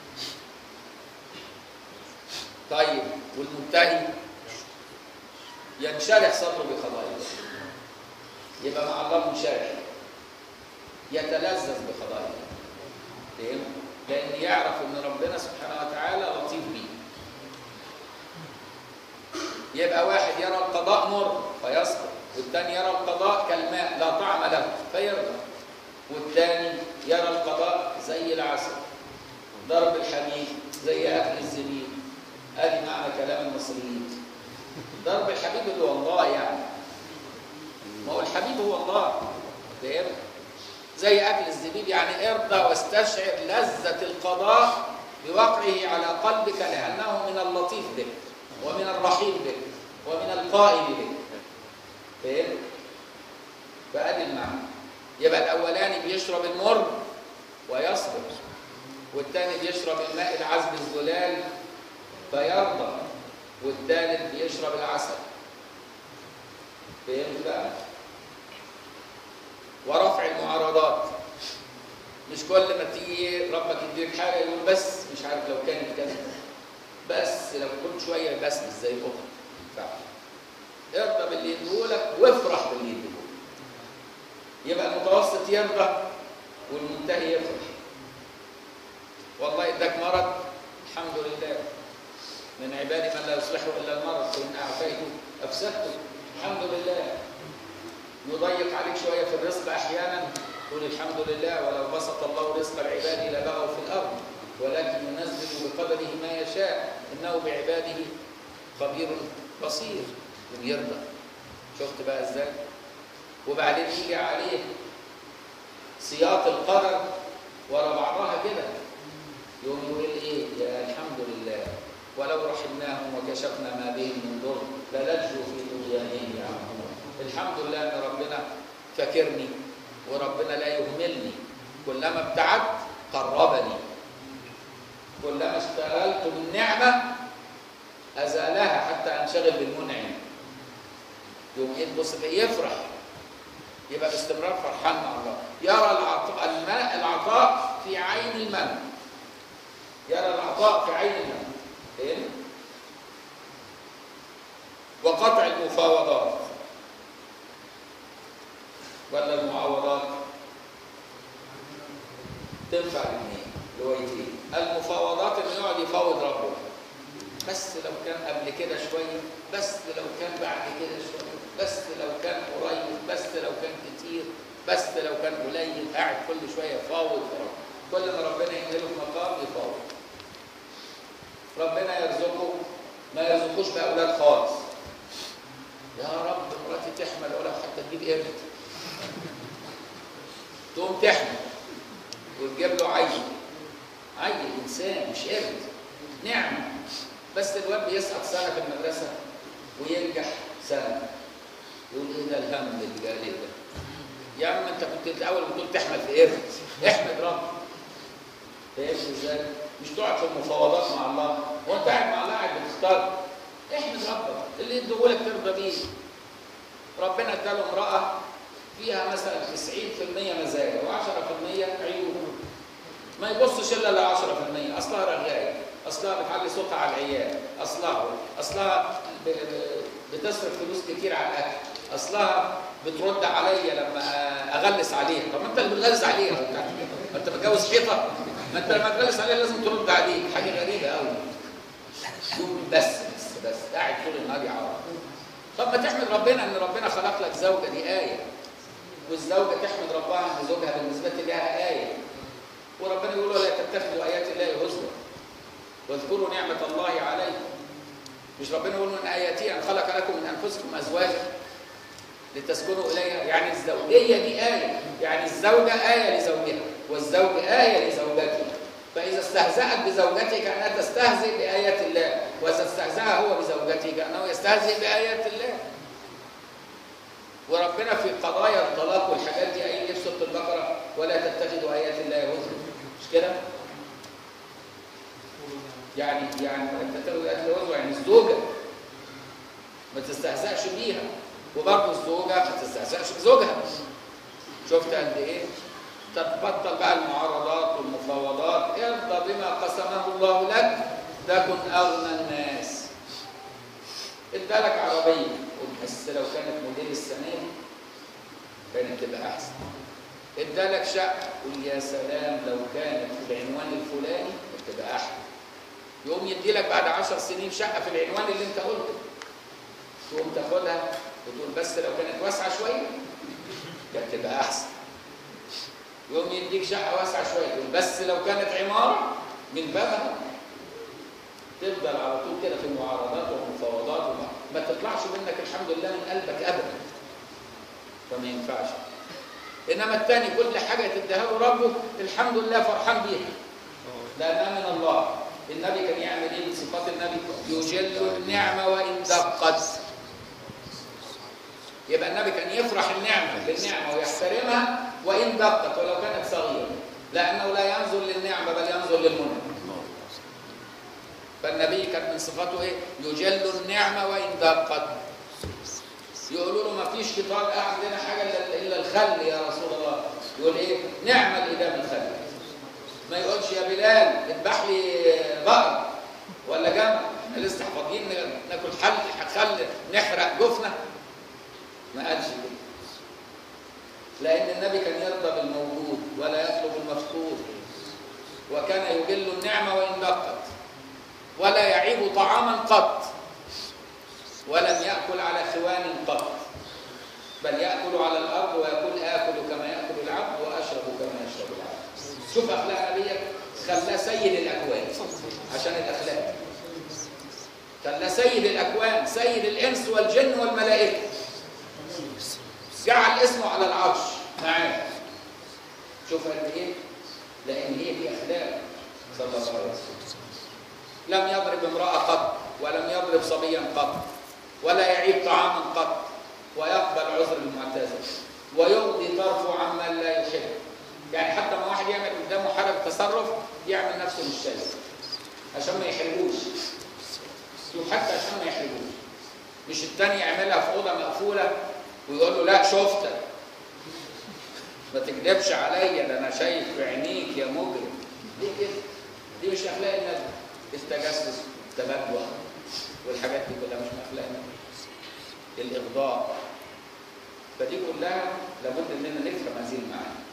طيب والمنتهي ينشرح صدره بقضاء الله، يبقى مع الله منشرح، يتلذذ بقضاء الله. فهمت؟ لأن يعرف أن ربنا سبحانه وتعالى لطيف به. يبقى واحد يرى القضاء مر فيصبر، والثاني يرى القضاء كالماء لا طعم له فيرضى، والثاني يرى القضاء زي العسل، ضرب الحبيب زي أكل الزبيب. ادي معنى كلام المصريين. ضرب الحبيب اللي هو الله، يعني ما هو الحبيب هو الله. فهمت؟ زي أكل الزبيب، يعني ارضى واستشعر لذة القضاء بوقعه على قلبك، لأنه من اللطيف بك ومن الرحيم بك ومن القائم بك. فهمت؟ فأدي المعنى. يبقى الأولاني بيشرب المر ويصبر، والثاني بيشرب الماء العذب الزلال فيرضى، والثالث بيشرب العسل. فهمت بقى؟ ورفع المعارضات. مش كل ما تيجي ربك يديك حاجه يقول بس مش عارف لو كانت كذا، بس لو كنت شويه بس مش زي الاخرى. ارضى باللي يديهولك وافرح باللي يديهولك. يبقى المتوسط يرضى والمنتهي يفرح. والله اداك مرض الحمد لله، من عبادي من لا يصلحه الا المرض، وان اعفيته افسدته الحمد لله. يضيق عليك شويه في الرزق احيانا تقول الحمد لله، ولو بسط الله رزق العباد لبغوا في الارض ولكن ينزل بقدره ما يشاء انه بعباده خبير بصير. ويرضى. شفت بقى ازاي؟ وبعدين يجي عليه سياط القدر ورا بعضها كده، يقوم يقول ايه؟ يا الحمد لله ولو رحمناهم وكشفنا ما بهم من ضر للجوا في طغيانهم يعمهون. الحمد لله ان ربنا فاكرني وربنا لا يهملني، كلما ابتعدت قربني، كلما اشتغلت بالنعمه ازالها حتى انشغل بالمنعم. يوم يبص يفرح، يبقى باستمرار فرحان مع الله. يرى العطاء الماء العطاء في عين المنع، يرى العطاء في عين المنع. فهمت؟ وقطع المفاوضات ولا المعاوضات تنفع الاثنين روايتين. المفاوضات اللي يقعد يفاوض ربه، بس لو كان قبل كده شويه، بس لو كان بعد كده شويه، بس لو كان قريب، بس لو كان كتير، بس لو كان قليل. قاعد كل شويه يفاوض في ربه. كل ما ربنا ينزله في مقام يفاوض. ربنا يرزقه ما يرزقوش باولاد خالص. يا رب مراتي تحمل ولا حتى تجيب قرد، تقوم تحمل وتجيب له عيل، عيل انسان مش قرد، نعمه. بس الواد بيسقط سنه في المدرسه وينجح سنه، يقول ايه ده الهم اللي جالي ده؟ يا عم انت كنت الاول بتقول تحمل في قرد، احمد رب. فاهم ازاي؟ مش تقعد في المفاوضات مع الله، وانت قاعد مع الله قاعد بتختار. احمد ربك اللي يديهولك ترضى بيه. ربنا اداله امراه فيها مثلا تسعين في المية مزايا وعشرة في المية عيوب، ما يبصش الا ل عشرة في المية. اصلها رغايه، اصلها بتعلي صوتها على العيال، اصلها اصلها بتصرف فلوس كتير على الاكل، اصلها بترد عليا لما اغلس عليها. طب ما انت اللي بتغلس عليها، ما انت متجوز حيطه، ما انت لما تغلس عليها لازم ترد عليك. حاجه غريبه قوي. بس بس بس قاعد طول النهار يعرف. طب ما تحمد ربنا ان ربنا خلق لك زوجه، دي ايه. والزوجه تحمد ربها ان زوجها بالنسبه لها ايه. وربنا يقول ولا تتخذوا ايات الله هزوا واذكروا نعمه الله عليكم. مش ربنا يقول من اياته ان خلق لكم من انفسكم ازواجا لتسكنوا اليها؟ يعني الزوجيه دي ايه، يعني الزوجه ايه لزوجها والزوج ايه لزوجته. فاذا استهزأت بزوجته كانها تستهزئ بايات الله، واذا استهزأ هو بزوجته كانه يستهزئ بايات الله. وربنا في قضايا الطلاق والحاجات دي قايل في سوره البقره ولا تتخذوا ايات الله هزوا، مش كده؟ يعني يعني تتخذوا ايات الله هزوا يعني الزوجه ما تستهزأش بيها، وبرضه الزوجه ما تستهزأش بزوجها. شفت قد ايه؟ تتبطل بقى المعارضات والمفاوضات. ارضى بما قسمه الله لك تكن اغنى الناس. ادالك عربيه بس لو كانت موديل السنه دي كانت تبقى احسن. ادالك شقه قول يا سلام لو كانت في العنوان الفلاني كانت تبقى احسن. يقوم يديلك بعد عشر سنين شقه في العنوان اللي انت قلته، تقوم تاخدها وتقول بس لو كانت واسعه شويه كانت تبقى احسن. يقوم يديك شقه واسعه شويه تقول بس لو كانت عماره من بابها. تفضل على طول كده في المعارضات والمفاوضات وما ما تطلعش منك الحمد لله من قلبك ابدا. فما ينفعش. انما الثاني كل حاجه تديها له ربه الحمد لله فرحان بيها لانها من الله. النبي كان يعمل ايه من صفات النبي؟ يجل النعمه وان دقت. يبقى النبي كان يفرح النعمه بالنعمه ويحترمها وان دقت ولو كانت صغيره، لانه لا ينظر للنعمه بل ينظر للمنعم. فالنبي كان من صفاته ايه؟ يجل النعمه وان دقت. يقولوا له ما فيش فطار عندنا حاجه الا الخل يا رسول الله. يقول ايه؟ نعم الادام الخل. ما يقولش يا بلال اذبح لي بقر ولا جمل، لسه فاضيين ناكل حل خل نحرق جفنه. ما قالش كده. لان النبي كان يرضى بالموجود ولا يطلب المفقود، وكان يجل النعمه وان دقت، ولا يعيب طعاما قط، ولم يأكل على خوان قط، بل يأكل على الأرض ويقول آكل كما يأكل العبد وأشرب كما يشرب العبد. شوف أخلاق نبيك، خلاه سيد الأكوان عشان الأخلاق. خلاه سيد الأكوان، سيد الإنس والجن والملائكة. جعل اسمه على العرش معاه. شوف قد إيه؟ لأن هي دي أخلاق صلى الله عليه وسلم. لم يضرب امرأة قط، ولم يضرب صبيا قط، ولا يعيب طعاما قط، ويقبل عذر المعتذر، ويقضي طرفه عمن لا يحب. يعني حتى ما واحد يعمل قدامه حركة تصرف يعمل نفسه مش شايف عشان ما يحرجوش. شوف حتى عشان ما يحرجوش. مش التاني يعملها في أوضة مقفولة ويقول له لا شفتك ما تكذبش عليا ده أنا شايف في عينيك يا مجرم. دي كده، دي مش أخلاق النبي. التجسس، التبدع والحاجات دي كلها مش من أخلاق النبي. الإغضاء. فدي كلها لابد اننا نفهم هذه المعاني.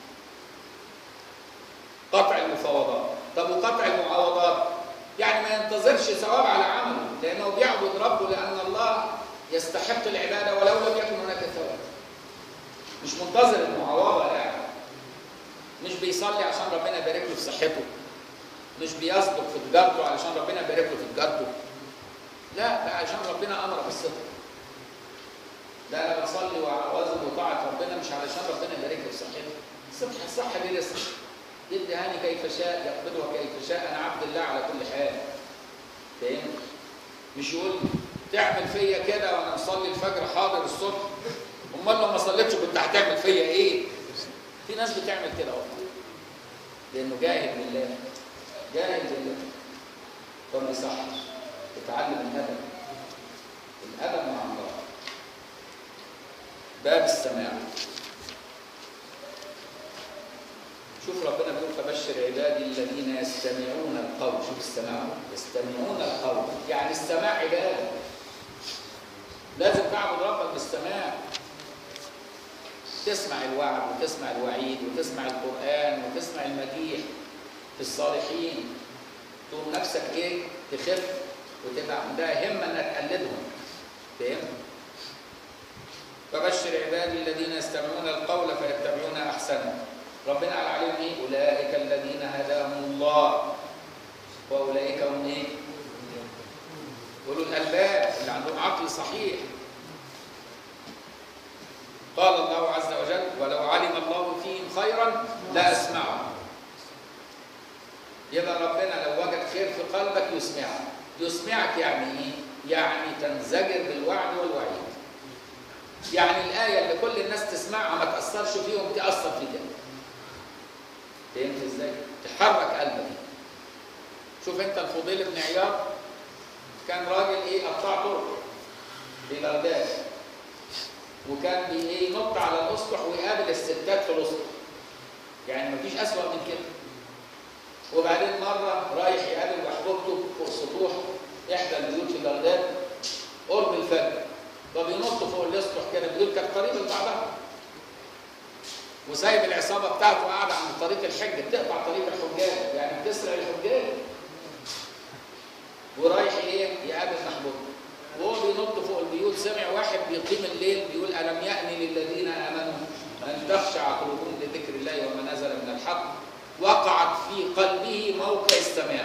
قطع المفاوضات. طب وقطع المعاوضات؟ يعني ما ينتظرش ثواب على عمله، لانه بيعبد ربه لان الله يستحق العباده ولو لم يكن هناك ثواب. مش منتظر المعاوضه يعني. مش بيصلي عشان ربنا يبارك له في صحته. مش بيصدق في تجارته علشان ربنا يبارك له في تجارته. لا، ده عشان ربنا امر بالصدق. ده انا بصلي واواظب وطاعه ربنا مش علشان ربنا يبارك لي في صحتي. الصحه الصحه دي رزق. يديهاني كيف شاء يقبضها كيف شاء، انا عبد الله على كل حال. فاهم؟ مش يقول تعمل فيا كده وانا مصلي الفجر حاضر الصبح، امال لو ما صليتش كنت هتعمل فيا ايه؟ في ناس بتعمل كده والله، لأنه جاهل بالله، جاهل بالله، فما يصحش. تتعلم الأدب، الأدب مع الله. باب السماع. شوف ربنا بيقول فبشر عبادي الذين يستمعون القول. شوف السماع، يستمعون القول، يعني السماع عبادة. لازم تعبد ربك بالسماع، تسمع الوعد وتسمع الوعيد وتسمع القرآن وتسمع المديح في الصالحين، تقوم نفسك ايه؟ تخف وتبقى عندها همة انك تقلدهم. فاهم؟ فبشر عبادي الذين يستمعون القول فيتبعون احسنه. ربنا قال عليهم ايه؟ اولئك الذين هداهم الله واولئك هم ايه؟ اولو الالباب، اللي عندهم عقل صحيح. قال الله عز وجل ولو علم الله فيهم خيرا لاسمعهم. يبقى ربنا لو وجد خير في قلبك يسمعك. يسمعك يعني ايه؟ يعني تنزجر بالوعد والوعيد. يعني الآية اللي كل الناس تسمعها ما تأثرش فيهم تأثر في ده. فهمت ازاي؟ تحرك قلبك. شوف انت الفضيل بن عياض كان راجل ايه؟ قطاع طرق في بغداد، وكان بي ايه؟ ينط على الاسطح ويقابل الستات في الاسطح. يعني مفيش أسوأ من كده. وبعدين مرة رايح يقابل محبوبته فوق سطوح إحدى البيوت في بغداد قرب الفجر، فبينط فوق الاسطح كده. البيوت كانت قريبة لبعضها، وسايب العصابة بتاعته قاعدة عند طريق الحج، بتقطع طريق الحجاج، يعني بتسرع الحجاج. ورايح إيه؟ يقابل محبوبته، وهو بينط فوق البيوت سمع واحد بيقيم الليل بيقول ألم يأن للذين آمنوا أن تخشع قلوبهم لذكر الله وما نزل من الحق. وقعت في قلبه موقع السماع،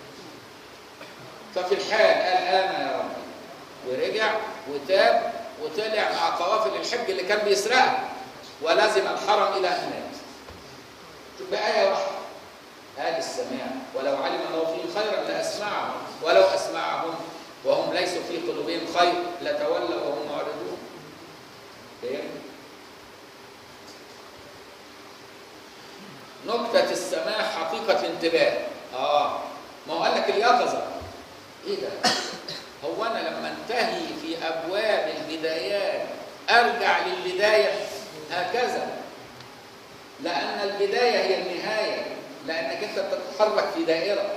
ففي الحال قال آمن يا رب، ورجع وتاب وطلع مع قوافل الحج اللي كان بيسرقها، ولزم الحرم إلى أن مات. شوف بآية واحدة قال السماع ولو علم الله فيهم خيرا لأسمعهم ولو أسمعهم وهم ليسوا في قلوبهم خير لتولوا وهم معرضون. فاهم؟ نكتة السماع حقيقة الانتباه. آه ما هو قال لك اليقظة. إيه ده؟ هو أنا لما انتهي في أبواب البدايات أرجع للبداية هكذا؟ لأن البداية هي النهاية، لأنك أنت بتتحرك في دائرة.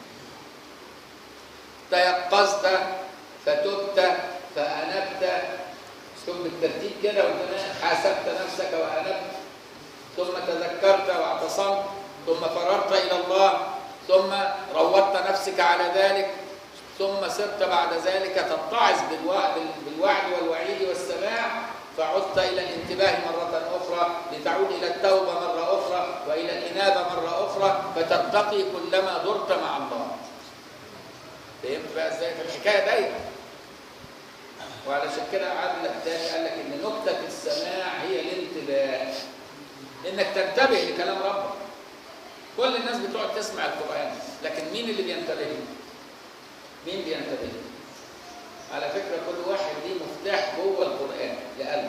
تيقظت فتبت فأنبت، ثم بالترتيب كده، وأنت حاسبت نفسك وأنبت، ثم تذكرت واعتصمت، ثم فررت إلى الله، ثم روضت نفسك على ذلك، ثم سرت بعد ذلك تتعظ بالوعد والوعيد والسماع، فعدت إلى الانتباه مرة أخرى لتعود إلى التوبة مرة أخرى وإلى الإنابة مرة أخرى، فترتقي كلما درت مع الله. فهمت بقى ازاي؟ فالحكاية دايرة. وعلشان كده عاد لك تاني قال لك إن نكتة السماع هي الانتباه، إنك تنتبه لكلام ربك. كل الناس بتقعد تسمع القرآن، لكن مين اللي بينتبه؟ مين بينتبه؟ على فكرة كل واحد ليه مفتاح جوه القرآن لقلبه،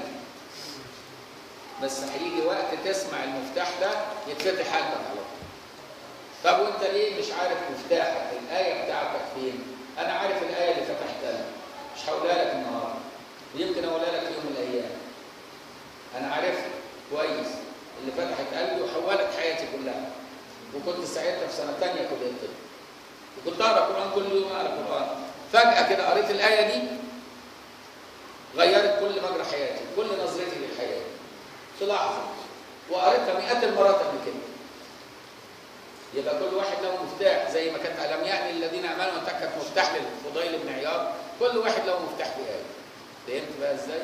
بس هيجي وقت تسمع المفتاح ده يتفتح قلبك على طول. طب وانت ليه مش عارف مفتاحك؟ الآية بتاعتك فين؟ أنا عارف الآية اللي فتحتها، مش هقولها لك النهارده، ويمكن أقولها لك في يوم من الأيام. أنا عارفها كويس اللي فتحت قلبي وحولت حياتي كلها. وكنت ساعتها في سنة تانية كلية الطب، وكنت أقرأ قرآن كل يوم، أقرأ قرآن. فجأة كده قريت الآية دي غيرت كل مجرى حياتي، كل نظرتي للحياة في لحظة، وقريتها مئات المرات قبل كده. يبقى كل واحد له مفتاح، زي ما كانت ألم يأن الذين آمنوا أن كانت مفتاح للفضيل بن عياض، كل واحد له مفتاح في آية. فهمت بقى إزاي؟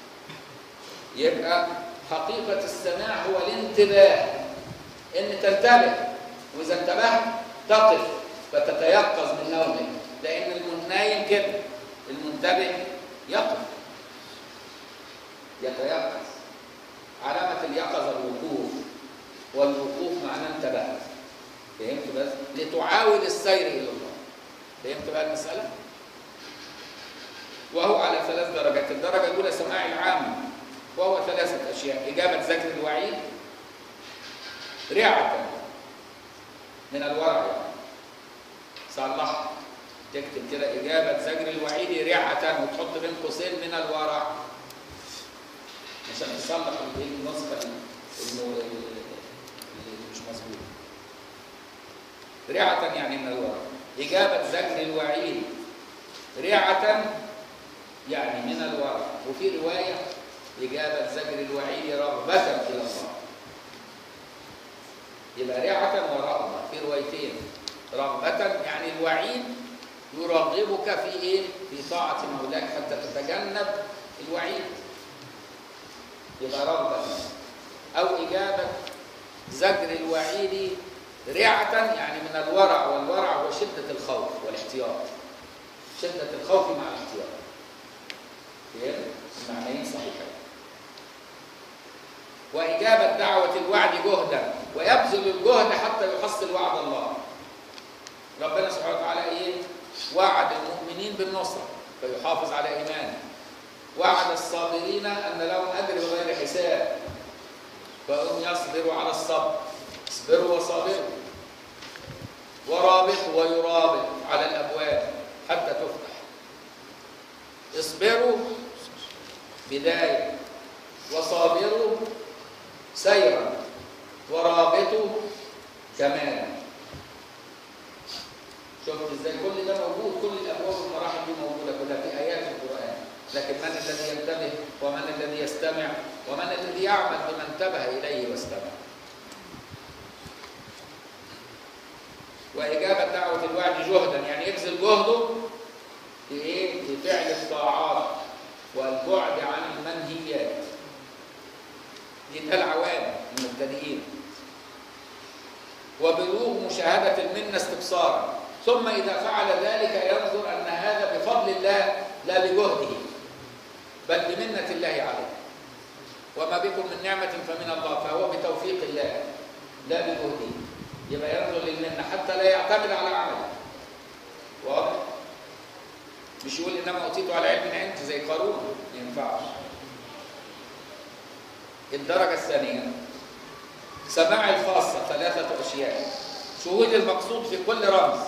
يبقى حقيقة السماع هو الانتباه، إن تنتبه، وإذا انتبهت تقف فتتيقظ من نومك، لأن النايم كده، المنتبه يقف يتيقظ. علامة اليقظة الوقوف، والوقوف معناه انتبهت. فهمت بس؟ لتعاود السير إلى الله. فهمت بقى المسألة؟ وهو على ثلاث درجات. الدرجة الأولى سماع العام، وهو ثلاثة أشياء: إجابة ذكر الوعيد، رعة من الورع يعني. صلح تكتب كده إجابة زجر الوعيد رعة وتحط بين قوسين من الورع عشان تصلح النسخة اللي مش مظبوطة. رعة يعني من الورع. إجابة زجر الوعيد رعة يعني من الورع. وفي رواية إجابة زجر الوعيد رغبة إلى الله. يبقى رعة ورغبة في روايتين. رغبة يعني الوعيد يرغبك في إيه؟ في طاعة مولاك حتى تتجنب الوعيد. يبقى رغبة. أو إجابة زجر الوعيد رعة يعني من الورع، والورع هو شدة الخوف والاحتياط. شدة الخوف مع الاحتياط. فهم؟ المعنيين صحيحين. وإجابة دعوة الوعد جهدا ويبذل الجهد حتى يحصل وعد الله. ربنا سبحانه وتعالى إيه؟ وعد المؤمنين بالنصرة فيحافظ على إيمانه. وعد الصابرين أن لهم أجر بغير حساب فهم يصبروا على الصبر. اصبروا وصابروا. ورابطوا ويرابط على الأبواب حتى تفتح. اصبروا بداية، وصابروا سيرا، ورابطوا كمالا. شفت ازاي كل ده موجود؟ كل الابواب والمراحل دي موجوده كلها في ايات القران. لكن من الذي ينتبه ومن الذي يستمع ومن الذي يعمل بما انتبه اليه واستمع. واجابه دعوه الوعد جهدا يعني يبذل جهده في ايه؟ في فعل الطاعات والبعد عن المنهيات. دي ده العوام المبتدئين. وبلوغ مشاهده المنه استبصارا. ثم إذا فعل ذلك ينظر أن هذا بفضل الله لا بجهده بل بمنة الله عليه. وما بكم من نعمة فمن الله فهو بتوفيق الله لا بجهده. يبقى ينظر للمنة حتى لا يعتمد على عمله. واضح؟ مش يقول إنما أوتيته على علم عندي زي قارون، ما ينفعش. الدرجة الثانية سماع الخاصة ثلاثة أشياء. شهود المقصود في كل رمز.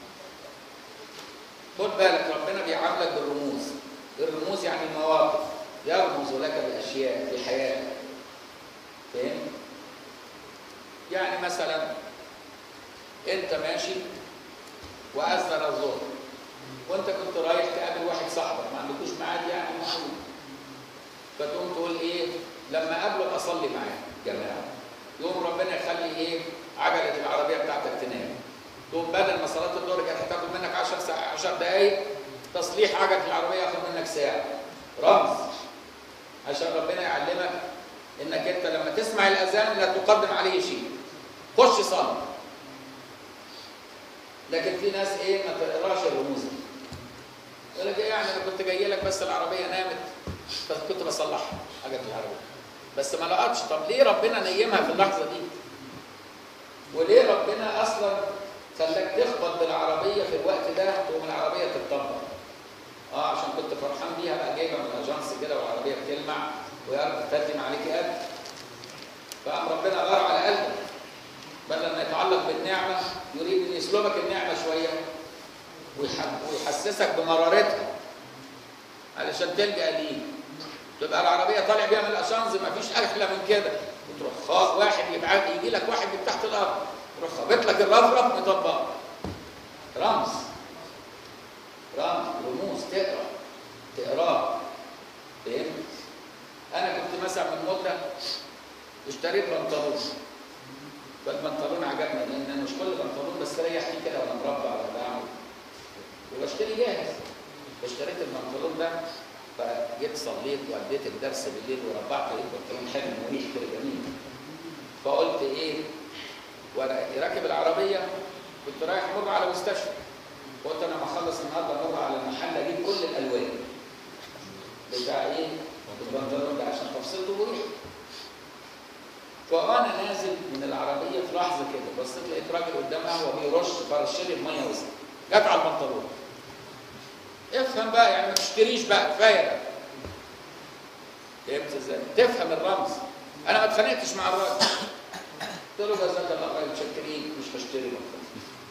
خد بالك ربنا بيعاملك بالرموز. الرموز يعني المواقف. يرمز لك بأشياء في حياتك. فاهم؟ يعني مثلا أنت ماشي وأذن الظهر وأنت كنت رايح تقابل واحد صاحبك ما عندكوش ميعاد يعني معروف. فتقوم تقول إيه؟ لما أقابله أصلي معاه جماعة. يقوم ربنا يخلي إيه؟ عجلة العربية بتاعتك تنام. تقوم بدل ما صلاة الظهر كانت هتاخد منك عشر ساعات عشر دقايق تصليح عجلة العربية ياخد منك ساعة. رمز عشان ربنا يعلمك انك انت لما تسمع الاذان لا تقدم عليه شيء. خش صلي. لكن في ناس ايه ما تقراش الرموز دي. يقول لك ايه يعني انا كنت جاي لك بس العربية نامت فكنت بصلحها عجلة العربية. بس ما لقطش. طب ليه ربنا نيمها في اللحظة دي؟ وليه ربنا اصلا خلاك تخبط بالعربيه في الوقت ده تقوم العربيه تتطبق؟ اه عشان كنت فرحان بيها بقى جايبه من الاجانس كده والعربيه بتلمع ويا رب تقدم عليكي قلب. فقام ربنا غار على قلبك بدل ما يتعلق بالنعمه يريد ان يسلبك النعمه شويه ويحسسك بمرارتها علشان تلجأ ليه. تبقى العربيه طالع بيها من الاشانز ما فيش احلى من كده وتروح خاص واحد يبعت يجي لك واحد من تحت الارض تروح خابط لك الرفرف مطبق. رمز رمز رموز تقرا تقراه. فهمت؟ انا كنت مثلا من مده اشتريت بنطلون. فالبنطلون عجبني لان انا مش كل بنطلون بستريح فيه كده وانا مربع ولا بعمل وبشتري جاهز. فاشتريت البنطلون ده فجيت صليت واديت الدرس بالليل وربعت لقيت بنطلون حلو مريح كده جميل. فقلت ايه وانا راكب العربيه كنت رايح مر على مستشفى. قلت انا ما اخلص النهارده مر على المحل اجيب كل الالوان بتاع ايه البنطلون ده عشان تفصيلته مريح. فانا نازل من العربيه في لحظه كده بصيت لقيت راجل قدام قهوه بيرش فرش لي بميه وسط جت على البنطلون. افهم بقى يعني ما تشتريش بقى كفايه ده. فهمت ازاي؟ تفهم الرمز. انا ما اتخانقتش مع الراجل قلت له جزاك الله خير متشكرين مش هشتري مطران.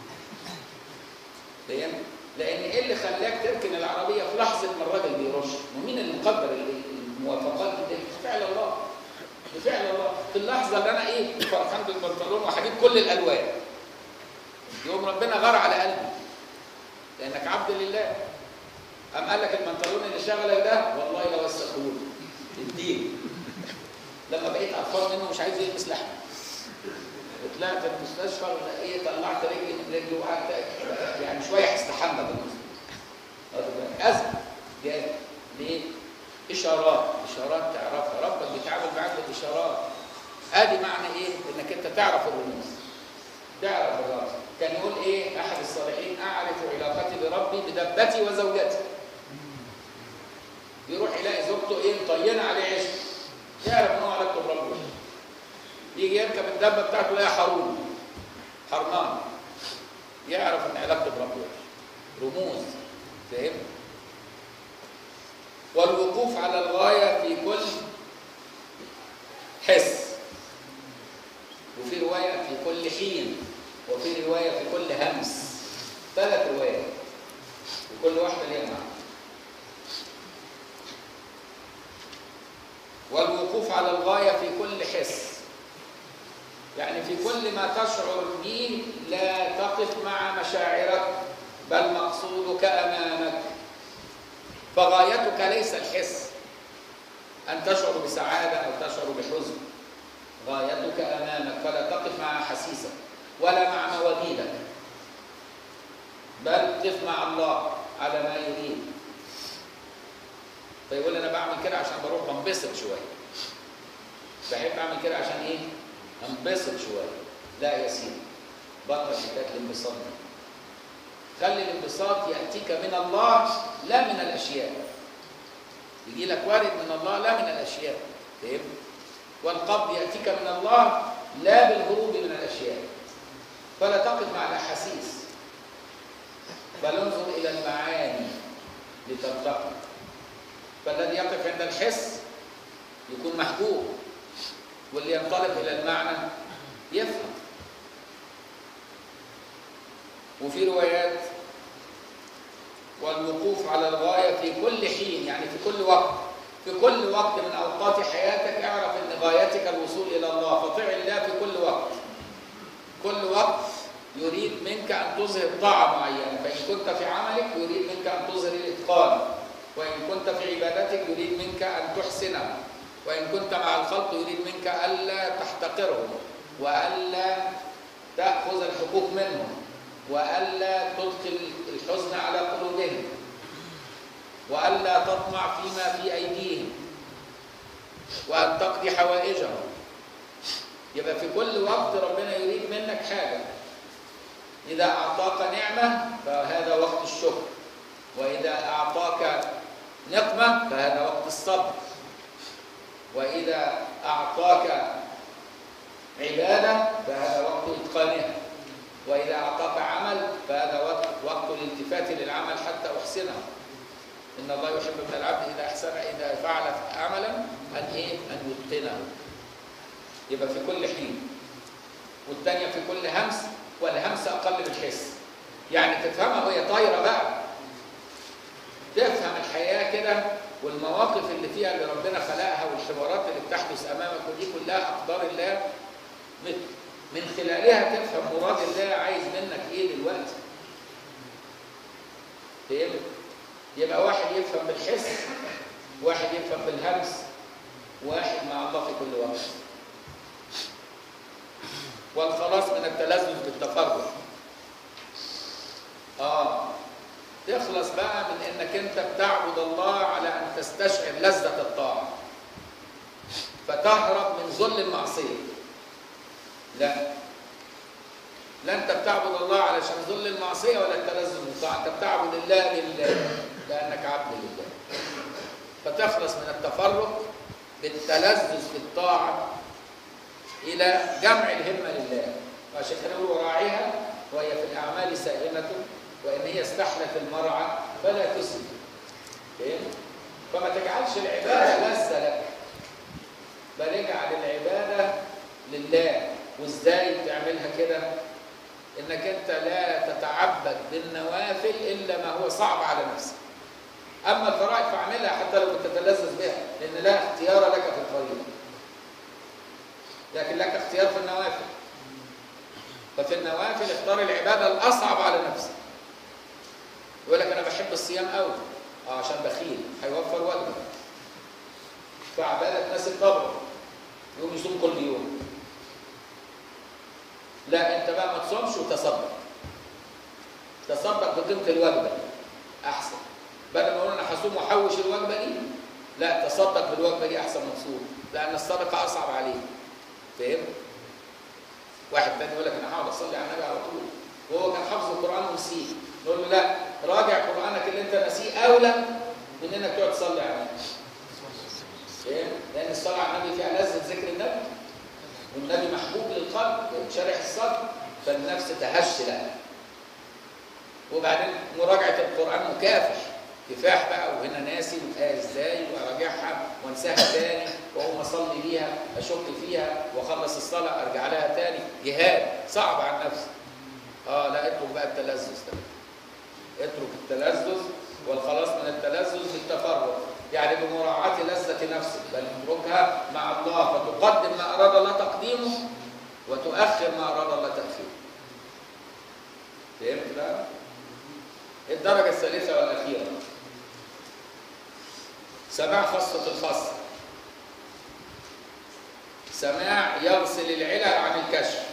فاهم؟ لان ايه اللي خلاك تركن العربيه في لحظه ما الراجل بيرش؟ ومين اللي مقدر الموافقات دي؟ بفعل الله. بفعل الله. في اللحظه اللي انا ايه فرحان بالبنطلون وهجيب كل الالوان. يوم ربنا غار على قلبي. لانك عبد لله. قام قال لك البنطلون اللي شغلك ده والله لو وسخهولي. اديني. لما بقيت قرفان منه مش عايز يلبس لحمه. وطلعت المستشفى ولا ايه طلعت رجلي من رجلي وقعدت يعني شويه هستحمى بالمستشفى. ازمه دي ازمه. ليه؟ اشارات، اشارات تعرفها، ربك بيتعامل معاك بالاشارات. ادي معنى ايه؟ انك انت تعرف الرموز. تعرف الرمز. كان يقول ايه؟ احد الصالحين اعرف علاقتي بربي بدبتي وزوجتي. يروح يلاقي زوجته ايه؟ مطينه عليه عشق. يعرف ان هو علاقته بربه. يجي يركب الدبه بتاعته يلاقيها حرون. حرمان. يعرف ان علاقته بربه. رموز. فاهم؟ والوقوف على الغايه في كل حس. وفي روايه في كل حين. وفي روايه في كل همس. ثلاث روايات. وكل واحده ليها معنى. والوقوف على الغايه في كل حس. يعني في كل ما تشعر به لا تقف مع مشاعرك بل مقصودك امامك. فغايتك ليس الحس ان تشعر بسعاده او تشعر بحزن. غايتك امامك فلا تقف مع احاسيسك ولا مع مواجيدك بل قف مع الله على ما يريد. فيقول انا بعمل كده عشان بروح بنبسط شويه. بحب اعمل كده عشان ايه؟ انبسط شويه. لا يا سيدي بطل حكايه الانبساط دي. خلي الانبساط ياتيك من الله لا من الاشياء. يجي لك وارد من الله لا من الاشياء. فهمت؟ والقبض ياتيك من الله لا بالهروب من الاشياء. فلا تقف مع الاحاسيس بل انظر الى المعاني لترتقي. فالذي يقف عند الحس يكون محبوب واللي ينطلق الى المعنى يفهم. وفي روايات والوقوف على الغايه في كل حين يعني في كل وقت. في كل وقت من اوقات حياتك اعرف ان غايتك الوصول الى الله. فطع الله في كل وقت. كل وقت يريد منك ان تظهر طاعه معينه. فان كنت في عملك يريد منك ان تظهر الاتقان. وان كنت في عبادتك يريد منك ان تحسنها. وان كنت مع الخلق يريد منك الا تحتقرهم والا تاخذ الحقوق منهم والا تدخل الحزن على قلوبهم والا تطمع فيما في ايديهم وان تقضي حوائجهم. يبقى في كل وقت ربنا يريد منك حاجه. اذا اعطاك نعمه فهذا وقت الشكر. واذا اعطاك نقمه فهذا وقت الصبر. واذا اعطاك عباده فهذا وقت اتقانها. واذا اعطاك عمل فهذا وقت وقت الالتفات للعمل حتى احسنه. ان الله يحب من العبد اذا احسن اذا فعل عملا ان ايه؟ ان يتقنه. يبقى في كل حين. والثانيه في كل همس. والهمس اقل من الحس. يعني تفهمها وهي طايره بقى. تفهم الحياه كده والمواقف اللي فيها اللي ربنا خلقها والحوارات اللي بتحدث امامك ودي كلها اقدار الله. من خلالها تفهم مراد الله عايز منك ايه دلوقتي. فهمت؟ يبقى واحد يفهم بالحس، واحد يفهم بالهمس، واحد مع الله في كل وقت. والخلاص من التلذذ بالتفرج. اه تخلص بقى من انك انت بتعبد الله على ان تستشعر لذة الطاعة فتهرب من ذل المعصية. لا لا انت بتعبد الله علشان ذل المعصية ولا التلذذ بالطاعة. انت بتعبد الله لله لانك عبد لله. فتخلص من التفرق بالتلذذ في الطاعة الى جمع الهمة لله. وعشان كده يقولوا راعيها وهي في الاعمال سائمة وان هي استحلت المرعى فلا تسلم. فهمت؟ فما تجعلش العبادة لذة لك بل اجعل العبادة لله وازاي تعملها كده؟ انك انت لا تتعبد بالنوافل الا ما هو صعب على نفسك. اما الفرائض فاعملها حتى لو بتتلذذ بها، لان لا اختيار لك في الفريضه، لكن لك اختيار في النوافل. ففي النوافل اختار العباده الاصعب على نفسك. يقول لك انا بحب الصيام قوي، اه عشان بخيل هيوفر وجبه، فعباده ناس طبعه يقوم يصوم كل يوم. لا انت بقى ما تصومش وتصدق، تصدق بقيمه الوجبه احسن، بدل ما اقول انا هصوم واحوش الوجبه دي، لا تصدق بالوجبه دي احسن من تصوم، لان الصدقه اصعب عليك. فهمت؟ واحد تاني يقول لك انا هقعد اصلي على النبي على طول وهو كان حافظ القران ونسيه، نقول له لا، راجع قرانك اللي انت ناسيه اولى من انك تقعد تصلي على النبي. فهمت؟ لان الصلاه على النبي فيها لذه ذكر النبي، والنبي محبوب للقلب شارح الصدر، فالنفس تهش له. وبعدين مراجعه القران مكافح، كفاح بقى، وهنا ناسي والآية ازاي وأراجعها وانساها تاني وأقوم أصلي بيها أشك فيها وأخلص الصلاة أرجع لها تاني، جهاد صعب على نفسي. آه لا، اترك بقى التلذذ ده، اترك التلذذ والخلاص من التلذذ بالتفرغ، يعني بمراعاة لذة نفسك، بل اتركها مع الله، فتقدم ما أراد الله تقديمه وتؤخر ما أراد الله تأخيره. فهمت بقى؟ الدرجة الثالثة والأخيرة سماع خاصة الخاصة، سماع يغسل العلل عن الكشف.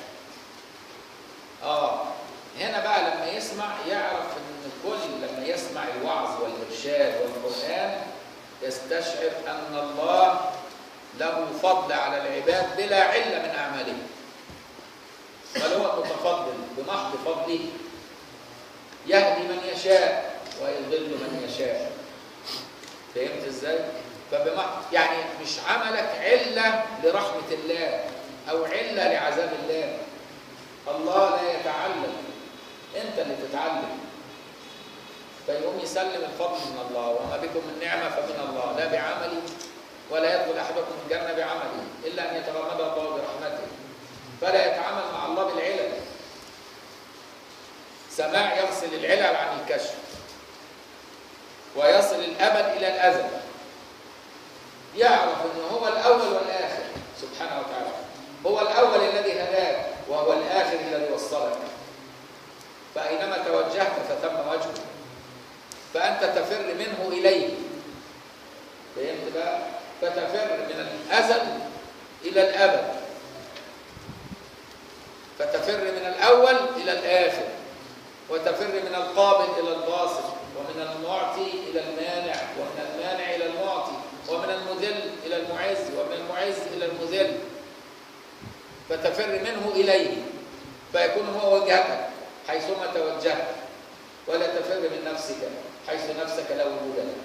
آه هنا بقى لما يسمع يعرف إن الكل لما يسمع الوعظ والإرشاد والقرآن يستشعر أن الله له فضل على العباد بلا علة من أعمالهم، بل هو المتفضل بمحض فضله، يهدي من يشاء ويضل من يشاء. فهمت ازاي؟ فبمحض يعني مش عملك علة لرحمة الله أو علة لعذاب الله. الله لا يتعلم، أنت اللي تتعلم. فيقوم يسلم الفضل من الله، وما بكم من نعمة فمن الله، لا بعملي ولا يدخل أحدكم الجنة بعمله إلا أن يتغمد الله برحمته، فلا يتعامل مع الله بالعلل. سماع يغسل العلل عن الكشف ويصل الأبد إلى الأزل، يعرف أنه هو الأول والآخر سبحانه وتعالى، هو الأول الذي هداك وهو الآخر الذي وصلك، فأينما توجهت فثم وجهه، فأنت تفر منه إليه. فهمت بقى؟ فتفر من الأزل إلى الأبد، فتفر من الأول إلى الآخر، وتفر من القابل إلى الباسط، ومن المعطي إلى المانع، ومن المانع إلى المعطي، ومن المذل إلى المعز، ومن المعز إلى المذل، فتفر منه إليه، فيكون هو وجهتك حيثما توجهت، ولا تفر من نفسك حيث نفسك لا وجود لك.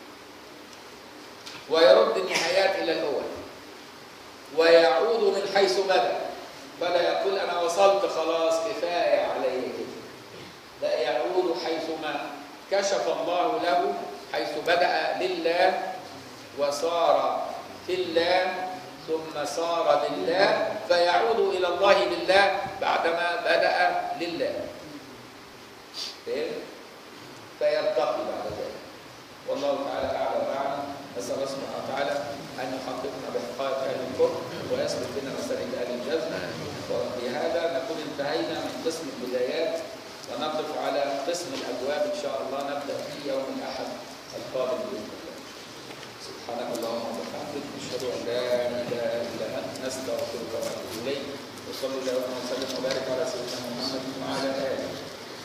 ويرد النهايات إلى الأول، ويعود من حيث بدأ، فلا يقول أنا وصلت خلاص كفاية علي كده، لا، يعود حيثما كشف الله له، حيث بدأ لله وصار في الله ثم صار بالله، فيعود إلى الله بالله بعدما بدأ لله. فيرتقي بعد ذلك. والله تعالى أعلى وأعلم. نسأل الله سبحانه وتعالى أن يحققنا بحقائق أهل الكفر ويثبت لنا مسائل أهل الجزم. وبهذا نكون انتهينا من قسم البدايات، ونقف على قسم الأبواب إن شاء الله نبدأ في يوم الأحد القادم بإذن الله. سبحانك اللهم وبحمدك، نشهد أن لا إله إلا أنت، نستغفرك ونتوب إليك، وصلى اللهم وسلم وبارك على سيدنا محمد وعلى آله